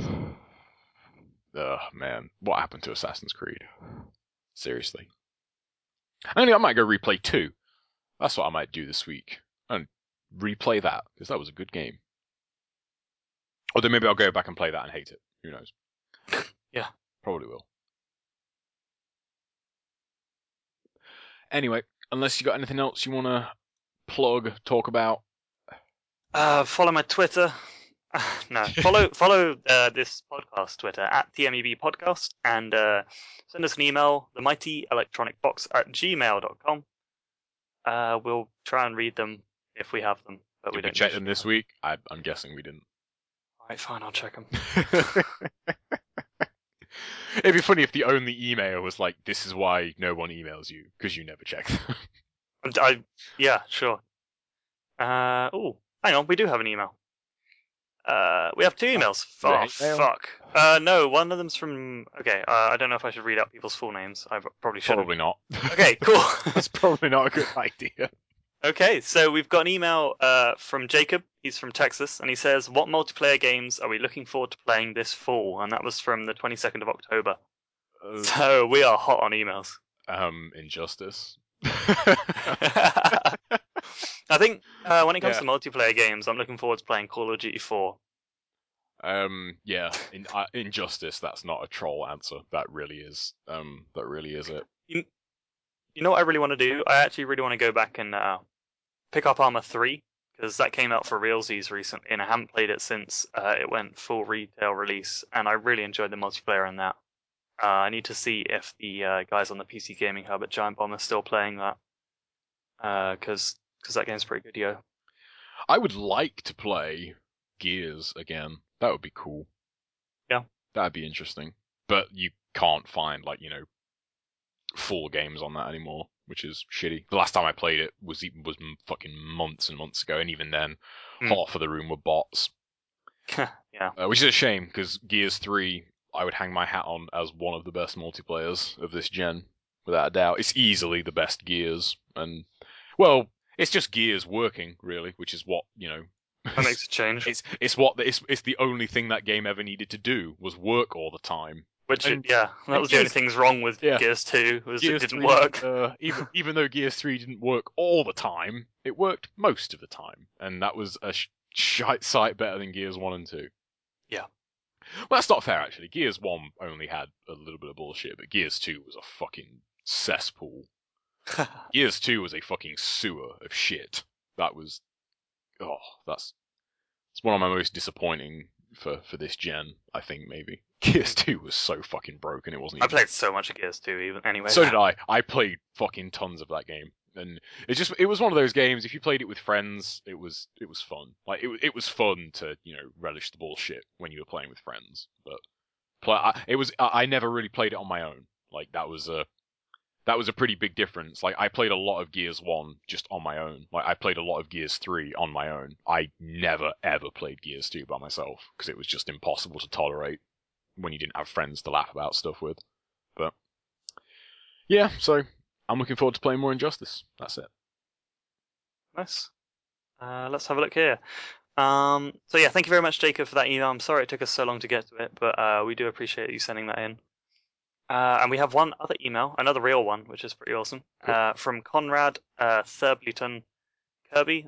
Man. What happened to Assassin's Creed? Seriously. I might go replay 2. That's what I might do this week. And replay that, because that was a good game. Or then maybe I'll go back and play that and hate it. Who knows? Yeah. Probably will. Anyway, unless you got anything else you want to plug, talk about. Follow my Twitter. No, follow this podcast Twitter at TMEB Podcast, and send us an email, themightyelectronicbox@gmail.com. We'll try and read them if we have them, but Did we don't check them this week? I'm guessing we didn't. Alright, fine, I'll check them. It'd be funny if the only email was like, "This is why no one emails you because you never check them." Yeah, sure. Oh, hang on, we do have an email. We have two emails. is it Oh, hate mail? fuck. No, one of them's from. Okay, I don't know if I should read out people's full names. I probably shouldn't. Probably not. Okay, cool. That's probably not a good idea. Okay, so we've got an email from Jacob. He's from Texas, and he says, "What multiplayer games are we looking forward to playing this fall?" And that was from the 22nd of October. So we are hot on emails. Injustice. I think when it comes Yeah. to multiplayer games, I'm looking forward to playing Call of Duty 4. Yeah. Injustice. That's not a troll answer. That really is. That really is it. You know what I really want to do? I actually really want to go back and pick up Arma 3, because that came out for realsies recently, and I haven't played it since it went full retail release, and I really enjoyed the multiplayer in that. I need to see if the guys on the PC Gaming Hub at Giant Bomb are still playing that, because that game's pretty good, yo. I would like to play Gears again. That would be cool. Yeah. That'd be interesting. But you can't find, full games on that anymore, which is shitty. The last time I played it was fucking months and months ago, and even then, half of the room were bots. Yeah. Which is a shame, because Gears 3, I would hang my hat on as one of the best multiplayers of this gen, without a doubt. It's easily the best Gears, and, well, it's just Gears working, really, which is what, That makes a change. It's the only thing that game ever needed to do, was work all the time. That was the only things wrong with Gears 2, was Gears it didn't 3, work. even though Gears 3 didn't work all the time, it worked most of the time, and that was a shite sight better than Gears 1 and 2. Yeah. Well, that's not fair, actually. Gears 1 only had a little bit of bullshit, but Gears 2 was a fucking cesspool. Gears 2 was a fucking sewer of shit. That was... Oh, it's one of my most disappointing for this gen, I think, maybe. Gears 2 was so fucking broken, it wasn't I even... played so much of Gears 2, even anyway. So did I. I played fucking tons of that game. And it was one of those games, if you played it with friends, it was fun. It was fun to, relish the bullshit when you were playing with friends. But I never really played it on my own. That was a pretty big difference. I played a lot of Gears 1 just on my own. I played a lot of Gears 3 on my own. I never ever played Gears 2 by myself, because it was just impossible to tolerate when you didn't have friends to laugh about stuff with. But yeah, so I'm looking forward to playing more Injustice. That's it. Nice. Let's have a look here. So yeah, thank you very much, Jacob, for that email. I'm sorry it took us so long to get to it, but we do appreciate you sending that in. And we have one other email, another real one, which is pretty awesome, Cool. from Conrad Thurbleton Kirby.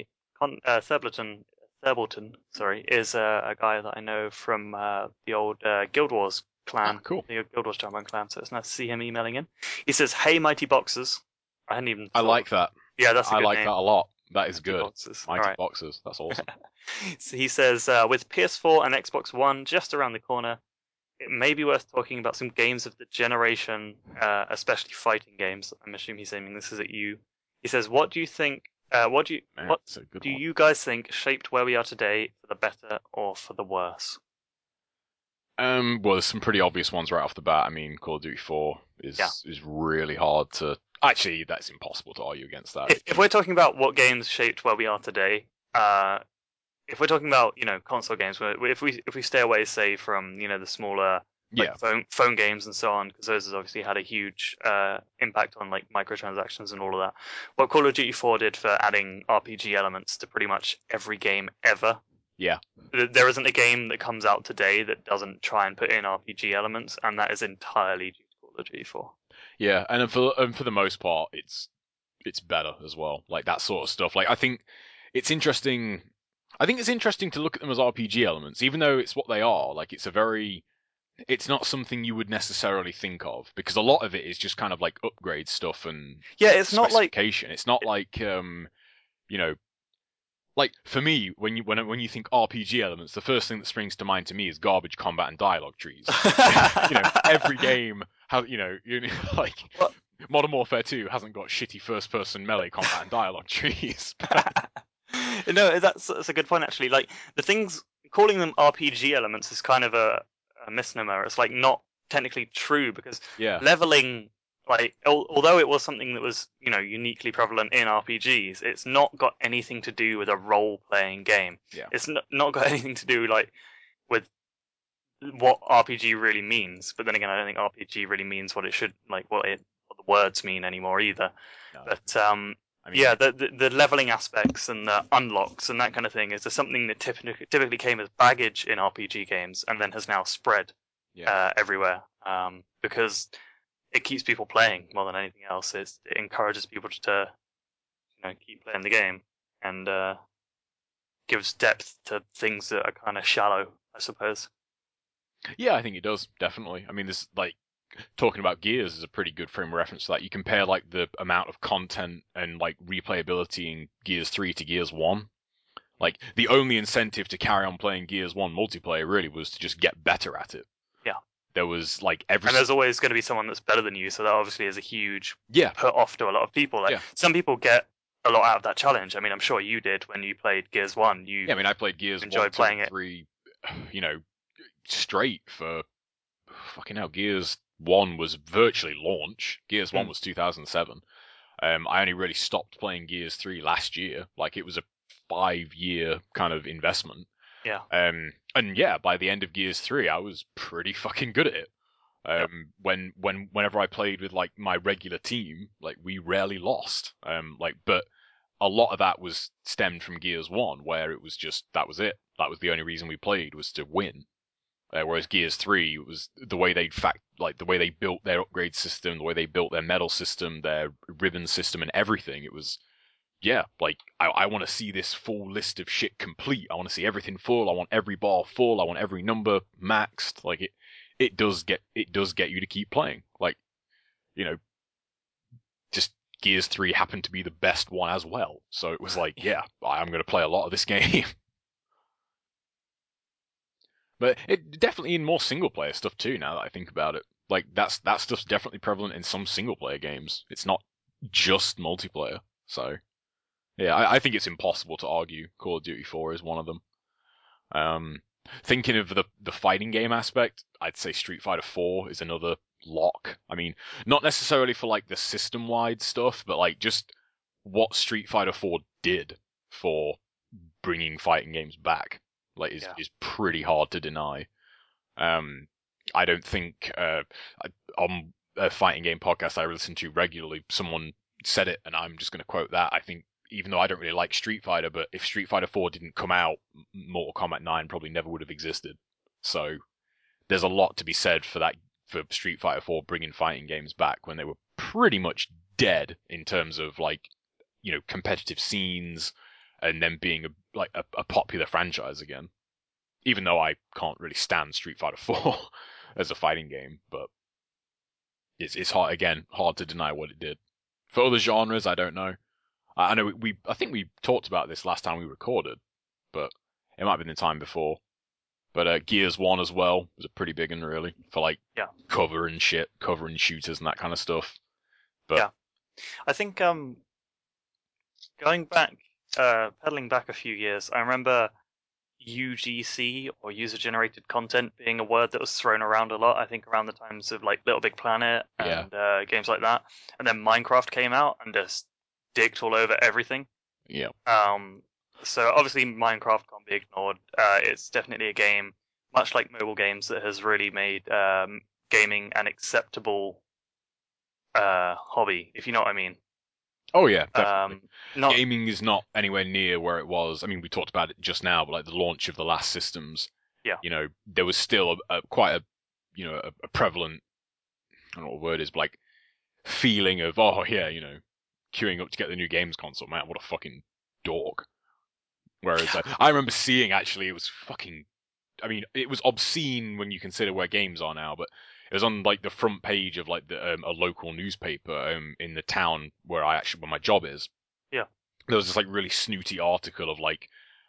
Thurbleton, sorry, is a guy that I know from the old Guild Wars clan, cool. the Guild Wars Giant Bomb clan. So it's nice to see him emailing in. He says, "Hey, Mighty Boxers." I hadn't even. I like that. Yeah, that's a good like name. that a lot. That is good. Boxers. Mighty Right. Boxers. That's awesome. So he says, with PS4 and Xbox One just around the corner, it may be worth talking about some games of the generation, especially fighting games. I'm assuming he's aiming this is at you. He says, "What do you think? What do you guys think shaped where we are today for the better or for the worse?" Well, there's some pretty obvious ones right off the bat. I mean, Call of Duty 4 is really hard to. Actually, that's impossible to argue against that. If we're talking about what games shaped where we are today, if we're talking about console games, if we stay away, say, from the smaller phone games and so on, because those has obviously had a huge impact on microtransactions and all of that. What Call of Duty 4 did for adding RPG elements to pretty much every game ever. Yeah. There isn't a game that comes out today that doesn't try and put in RPG elements, and that is entirely due to Call of Duty 4. Yeah, and for the most part, it's better as well. That sort of stuff. I think it's interesting. I think it's interesting to look at them as RPG elements, even though it's what they are. It's not something you would necessarily think of, because a lot of it is just kind of upgrade stuff and it's not specification. It's not for me, when you think RPG elements, the first thing that springs to mind to me is garbage combat and dialogue trees. Every game has, Modern Warfare 2 hasn't got shitty first-person melee combat and dialogue trees. No, that's a good point actually. The things calling them RPG elements is kind of a misnomer. It's not technically true, because Yeah. leveling, like, although it was something that was, uniquely prevalent in RPGs, it's not got anything to do with a role-playing game. Yeah. It's not got anything to do, like, with what RPG really means. But then again, I don't think RPG really means what it should, like, what the words mean anymore either. No. But I mean, yeah, the leveling aspects and the unlocks and that kind of thing is something that typically came as baggage in RPG games and then has now spread everywhere, because it keeps people playing more than anything else. It encourages people to keep playing the game, and gives depth to things that are kind of shallow, I suppose. Yeah, I think it does, definitely. I mean, this, like, talking about Gears is a pretty good frame of reference to that. You compare, like, the amount of content and, like, replayability in Gears 3 to Gears 1. Like, the only incentive to carry on playing Gears 1 multiplayer really was to just get better at it. Yeah. There was, like, And there's always going to be someone that's better than you, so that obviously is a huge put off to a lot of people. Like, some people get a lot out of that challenge. I mean, I'm sure you did when you played Gears 1. I mean, I played Gears 1, 2, and 3, straight for fucking hell. Gears 1 was virtually launch. Gears 1 was 2007. I only really stopped playing Gears 3 last year. Like, it was a 5-year kind of investment. Yeah. And yeah, by the end of Gears 3, I was pretty fucking good at it. Whenever I played with, like, my regular team, like, we rarely lost. But a lot of that was stemmed from Gears 1, where it was just, that was it. That was the only reason we played, was to win. Whereas Gears 3 was the way the way they built their upgrade system, the way they built their medal system, their ribbon system, and everything. It was, like, I want to see this full list of shit complete. I want to see everything full. I want every bar full. I want every number maxed. Like, it does get you to keep playing. Like, just Gears 3 happened to be the best one as well. So it was like, I'm going to play a lot of this game. But it definitely in more single player stuff too, now that I think about it. Like, that stuff's definitely prevalent in some single player games. It's not just multiplayer. So yeah, I think it's impossible to argue Call of Duty 4 is one of them. Thinking of the fighting game aspect, I'd say Street Fighter 4 is another lock. I mean, not necessarily for, like, the system-wide stuff, but, like, just what Street Fighter 4 did for bringing fighting games back, like, is pretty hard to deny. I don't think on a fighting game podcast I listen to regularly, someone said it, and I'm just going to quote that. I think, even though I don't really like Street Fighter, but if Street Fighter 4 didn't come out, Mortal Kombat 9 probably never would have existed. So there's a lot to be said for that, for Street Fighter 4 bringing fighting games back when they were pretty much dead in terms of, like, competitive scenes, and then being a popular franchise again. Even though I can't really stand Street Fighter 4 as a fighting game, but it's hard to deny what it did. For other genres, I don't know. I know I think we talked about this last time we recorded, but it might have been the time before. But Gears 1 as well was a pretty big one, really, for, like, cover and shooters and that kind of stuff. But yeah, I think going back, pedaling back a few years, I remember UGC, or user generated content, being a word that was thrown around a lot. I think around the times of, like, Little Big Planet and games like that, and then Minecraft came out and just dicked all over everything. Yeah. So obviously Minecraft can't be ignored. It's definitely a game, much like mobile games, that has really made gaming an acceptable hobby, if you know what I mean. Oh yeah, definitely. Gaming is not anywhere near where it was. I mean, we talked about it just now, but, like, the launch of the last systems, there was still quite a prevalent, I don't know what the word is, but, like, feeling of, queuing up to get the new games console. Man, what a fucking dork. Whereas I remember seeing, actually, it was fucking, I mean, it was obscene when you consider where games are now, but it was on, like, the front page of, like, a local newspaper in the town where my job is. Yeah. There was this, like, really snooty article of, like,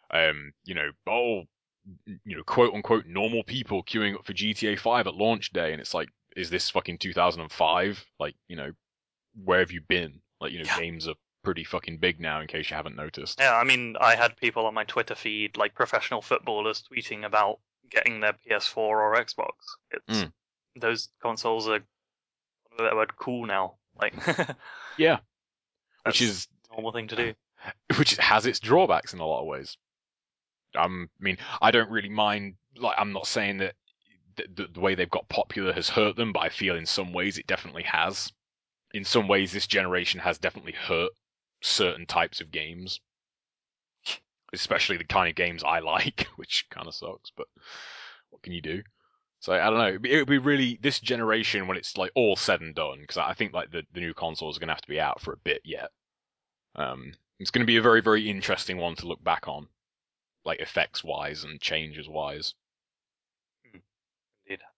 quote unquote normal people queuing up for GTA 5 at launch day, and it's like, is this fucking 2005? Like, where have you been? Like, games are pretty fucking big now, in case you haven't noticed. Yeah, I mean, I had people on my Twitter feed, like professional footballers, tweeting about getting their PS4 or Xbox. It's those consoles are that word cool now. Like, Yeah, which is a normal thing to do. Which has its drawbacks in a lot of ways. I mean, I don't really mind. Like, I'm not saying that the way they've got popular has hurt them, but I feel in some ways it definitely has. In some ways, this generation has definitely hurt certain types of games, especially the kind of games I like, which kind of sucks. But what can you do? So I don't know. It would be really this generation when it's like all said and done, because I think like the new consoles are going to have to be out for a bit yet. It's going to be a very, very interesting one to look back on, like effects wise and changes wise. Indeed.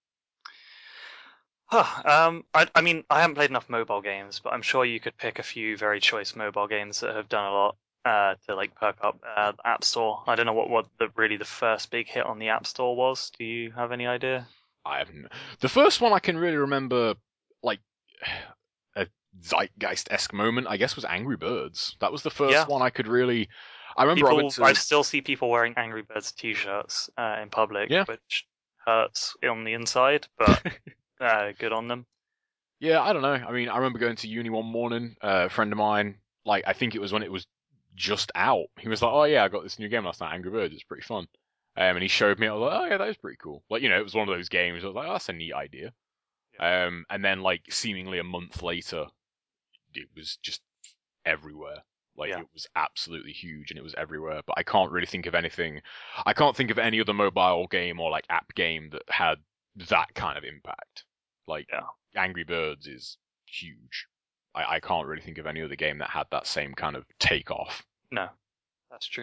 I mean, I haven't played enough mobile games, but I'm sure you could pick a few very choice mobile games that have done a lot to like perk up the App Store. I don't know what really the first big hit on the App Store was. Do you have any idea? I haven't. The first one I can really remember, like a zeitgeist-esque moment, I guess, was Angry Birds. That was the first one I could really. I remember I still see people wearing Angry Birds T-shirts in public, which hurts on the inside, but good on them. Yeah, I don't know. I mean, I remember going to uni one morning. A friend of mine, like, I think it was when it was just out. He was like, "Oh yeah, I got this new game last night, Angry Birds. It's pretty fun." And he showed me. I was like, "Oh yeah, that is pretty cool." Like, it was one of those games. I was like, "Oh, that's a neat idea." And then like seemingly a month later, it was just everywhere. Like it was absolutely huge and it was everywhere. But I can't really think of anything. I can't think of any other mobile game or like app game that had that kind of impact. Like Angry Birds is huge. I can't really think of any other game that had that same kind of takeoff. No, that's true.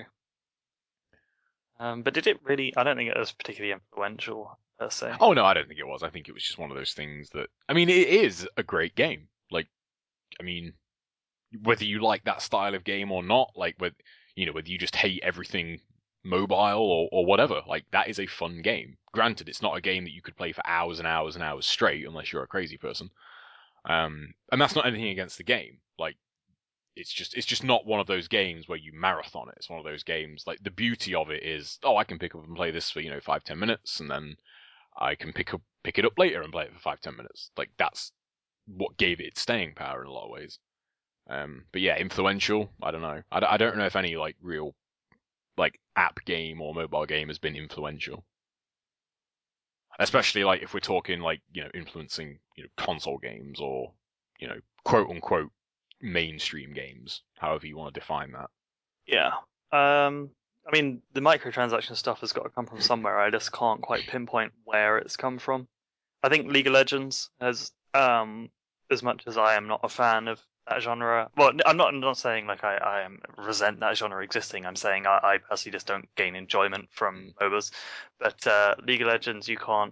But did it really? I don't think it was particularly influential per se. Oh no, I don't think it was. I think it was just one of those things that. I mean, it is a great game. Like, I mean, whether you like that style of game or not, like whether you just hate everything mobile or whatever, like that is a fun game. Granted, it's not a game that you could play for hours and hours and hours straight unless you're a crazy person. And that's not anything against the game. Like it's just not one of those games where you marathon it. It's one of those games like the beauty of it is, I can pick up and play this for 5-10 minutes, and then I can pick it up later and play it for 5-10 minutes. Like that's what gave it its staying power in a lot of ways. But yeah, influential. I don't know. I don't know if any like real like app game or mobile game has been influential. Especially like if we're talking like influencing console games or quote unquote mainstream games, however you want to define that. Yeah. I mean, the microtransaction stuff has got to come from somewhere. I just can't quite pinpoint where it's come from. I think League of Legends has, as much as I am not a fan of that genre. Well, I'm not saying like I resent that genre existing. I'm saying I personally just don't gain enjoyment from MOBAs. But League of Legends, you can't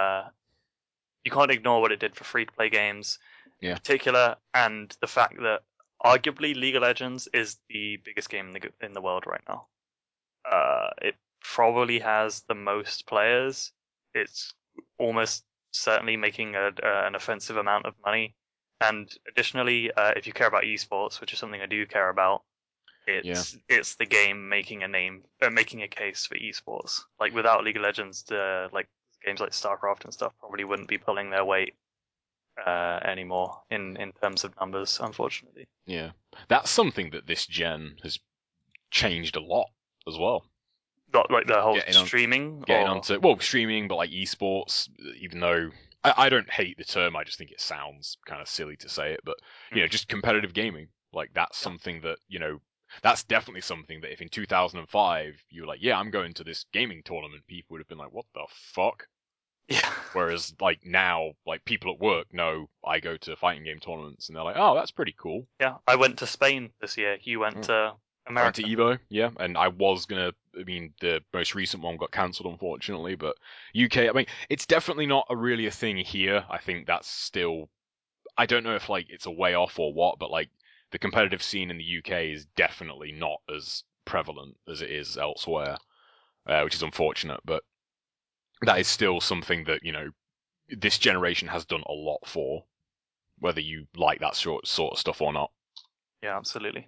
ignore what it did for free to play games, in particular, and the fact that arguably League of Legends is the biggest game in the world right now. It probably has the most players. It's almost certainly making an offensive amount of money. And additionally, if you care about esports, which is something I do care about, it's the game making a case for esports. Like without League of Legends, like games like StarCraft and stuff probably wouldn't be pulling their weight anymore in terms of numbers, unfortunately. Yeah, that's something that this gen has changed a lot as well. Not like the whole streaming? Streaming, but like esports, even though I don't hate the term, I just think it sounds kind of silly to say it, but, just competitive gaming. Like, that's something that, that's definitely something that if in 2005 you were like, yeah, I'm going to this gaming tournament, people would have been like, what the fuck? Yeah. Whereas, like, now, like, people at work know I go to fighting game tournaments, and they're like, oh, that's pretty cool. Yeah, I went to Spain this year. You went to America. I went to Evo, yeah, and I was gonna. I mean, the most recent one got cancelled, unfortunately. But UK, I mean, it's definitely not really a thing here. I think that's still. I don't know if like it's a way off or what, but like the competitive scene in the UK is definitely not as prevalent as it is elsewhere, which is unfortunate. But that is still something that this generation has done a lot for, whether you like that sort of stuff or not. Yeah, absolutely.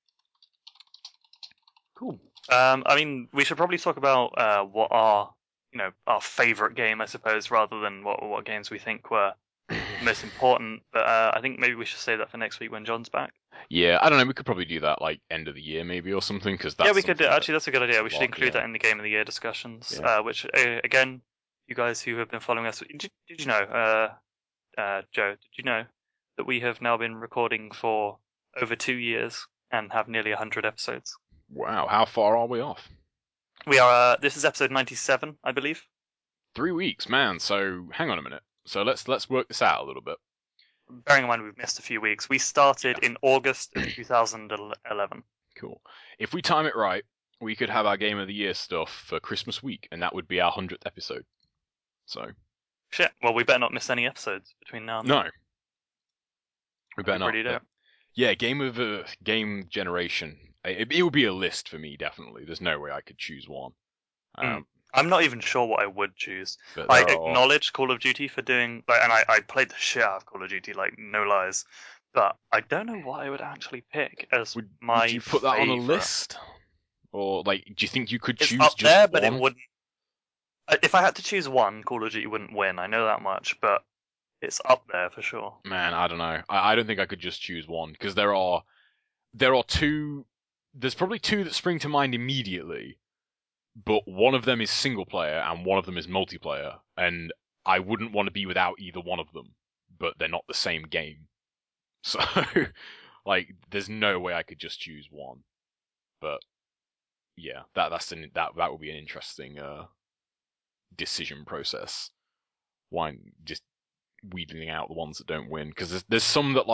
Cool. I mean, we should probably talk about what our our favorite game, I suppose, rather than what games we think were most important. But I think maybe we should save that for next week when John's back. Yeah, I don't know. We could probably do that like end of the year maybe or something because we could do. Actually, that's a good idea. We should lot, include yeah. that in the Game of the Year discussions. Yeah. Which again, you guys who have been following us, did you know, Joe? Did you know that we have now been recording for over 2 years and have nearly 100 episodes? Wow, how far are we off? We are. This is episode 97, I believe. 3 weeks, man. So hang on a minute. So let's work this out a little bit. Bearing in mind we've missed a few weeks, we started in August of 2011. Cool. If we time it right, we could have our Game of the Year stuff for Christmas week, and that would be our 100th episode. So. Shit. Well, we better not miss any episodes between now and then. No. We better not. But, yeah, game generation. It would be a list for me, definitely. There's no way I could choose one. I'm not even sure what I would choose. I acknowledge Call of Duty for doing, and I played the shit out of Call of Duty, like no lies. But I don't know what I would actually pick as my. Would you put that favorite. on a list, or do you think you could choose up just there, one? But it wouldn't. If I had to choose one, Call of Duty wouldn't win. I know that much, but it's up there for sure. Man, I don't know. I don't think I could just choose one because there are two. There's probably two that spring to mind immediately. But one of them is single player and one of them is multiplayer, and I wouldn't want to be without either one of them, but they're not the same game. So, there's no way I could just choose one. But yeah, that would be an interesting decision process. Why just weeding out the ones that don't win? Because there's some that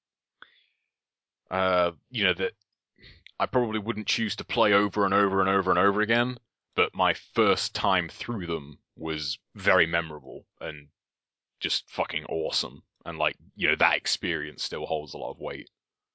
that I probably wouldn't choose to play over and over and over and over again. But my first time through them was very memorable and just fucking awesome. And that experience still holds a lot of weight.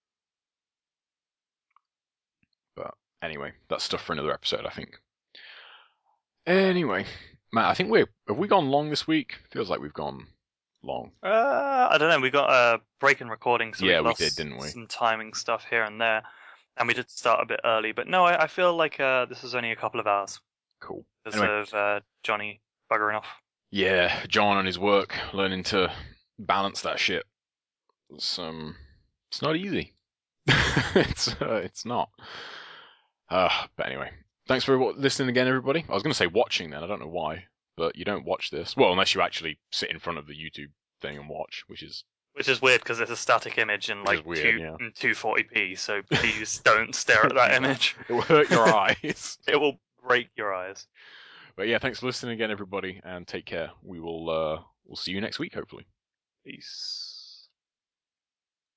But anyway, that's stuff for another episode, I think. Anyway, Matt, I think have we gone long this week? Feels like we've gone long. I don't know. We got a break in recording, so we did, didn't we? Some timing stuff here and there, and we did start a bit early. But no, I feel like this was only a couple of hours. Cool. Because of Johnny buggering off. Yeah, John and his work, learning to balance that shit. It's not easy. it's not. But anyway, thanks for listening again, everybody. I was going to say watching then. I don't know why, but you don't watch this. Well, unless you actually sit in front of the YouTube thing and watch, which is weird because it's a static image in weird, 240p. So please don't stare at that image. It will hurt your eyes. It will break your eyes. But yeah, thanks for listening again, everybody, and take care. We'll see you next week, hopefully. Peace.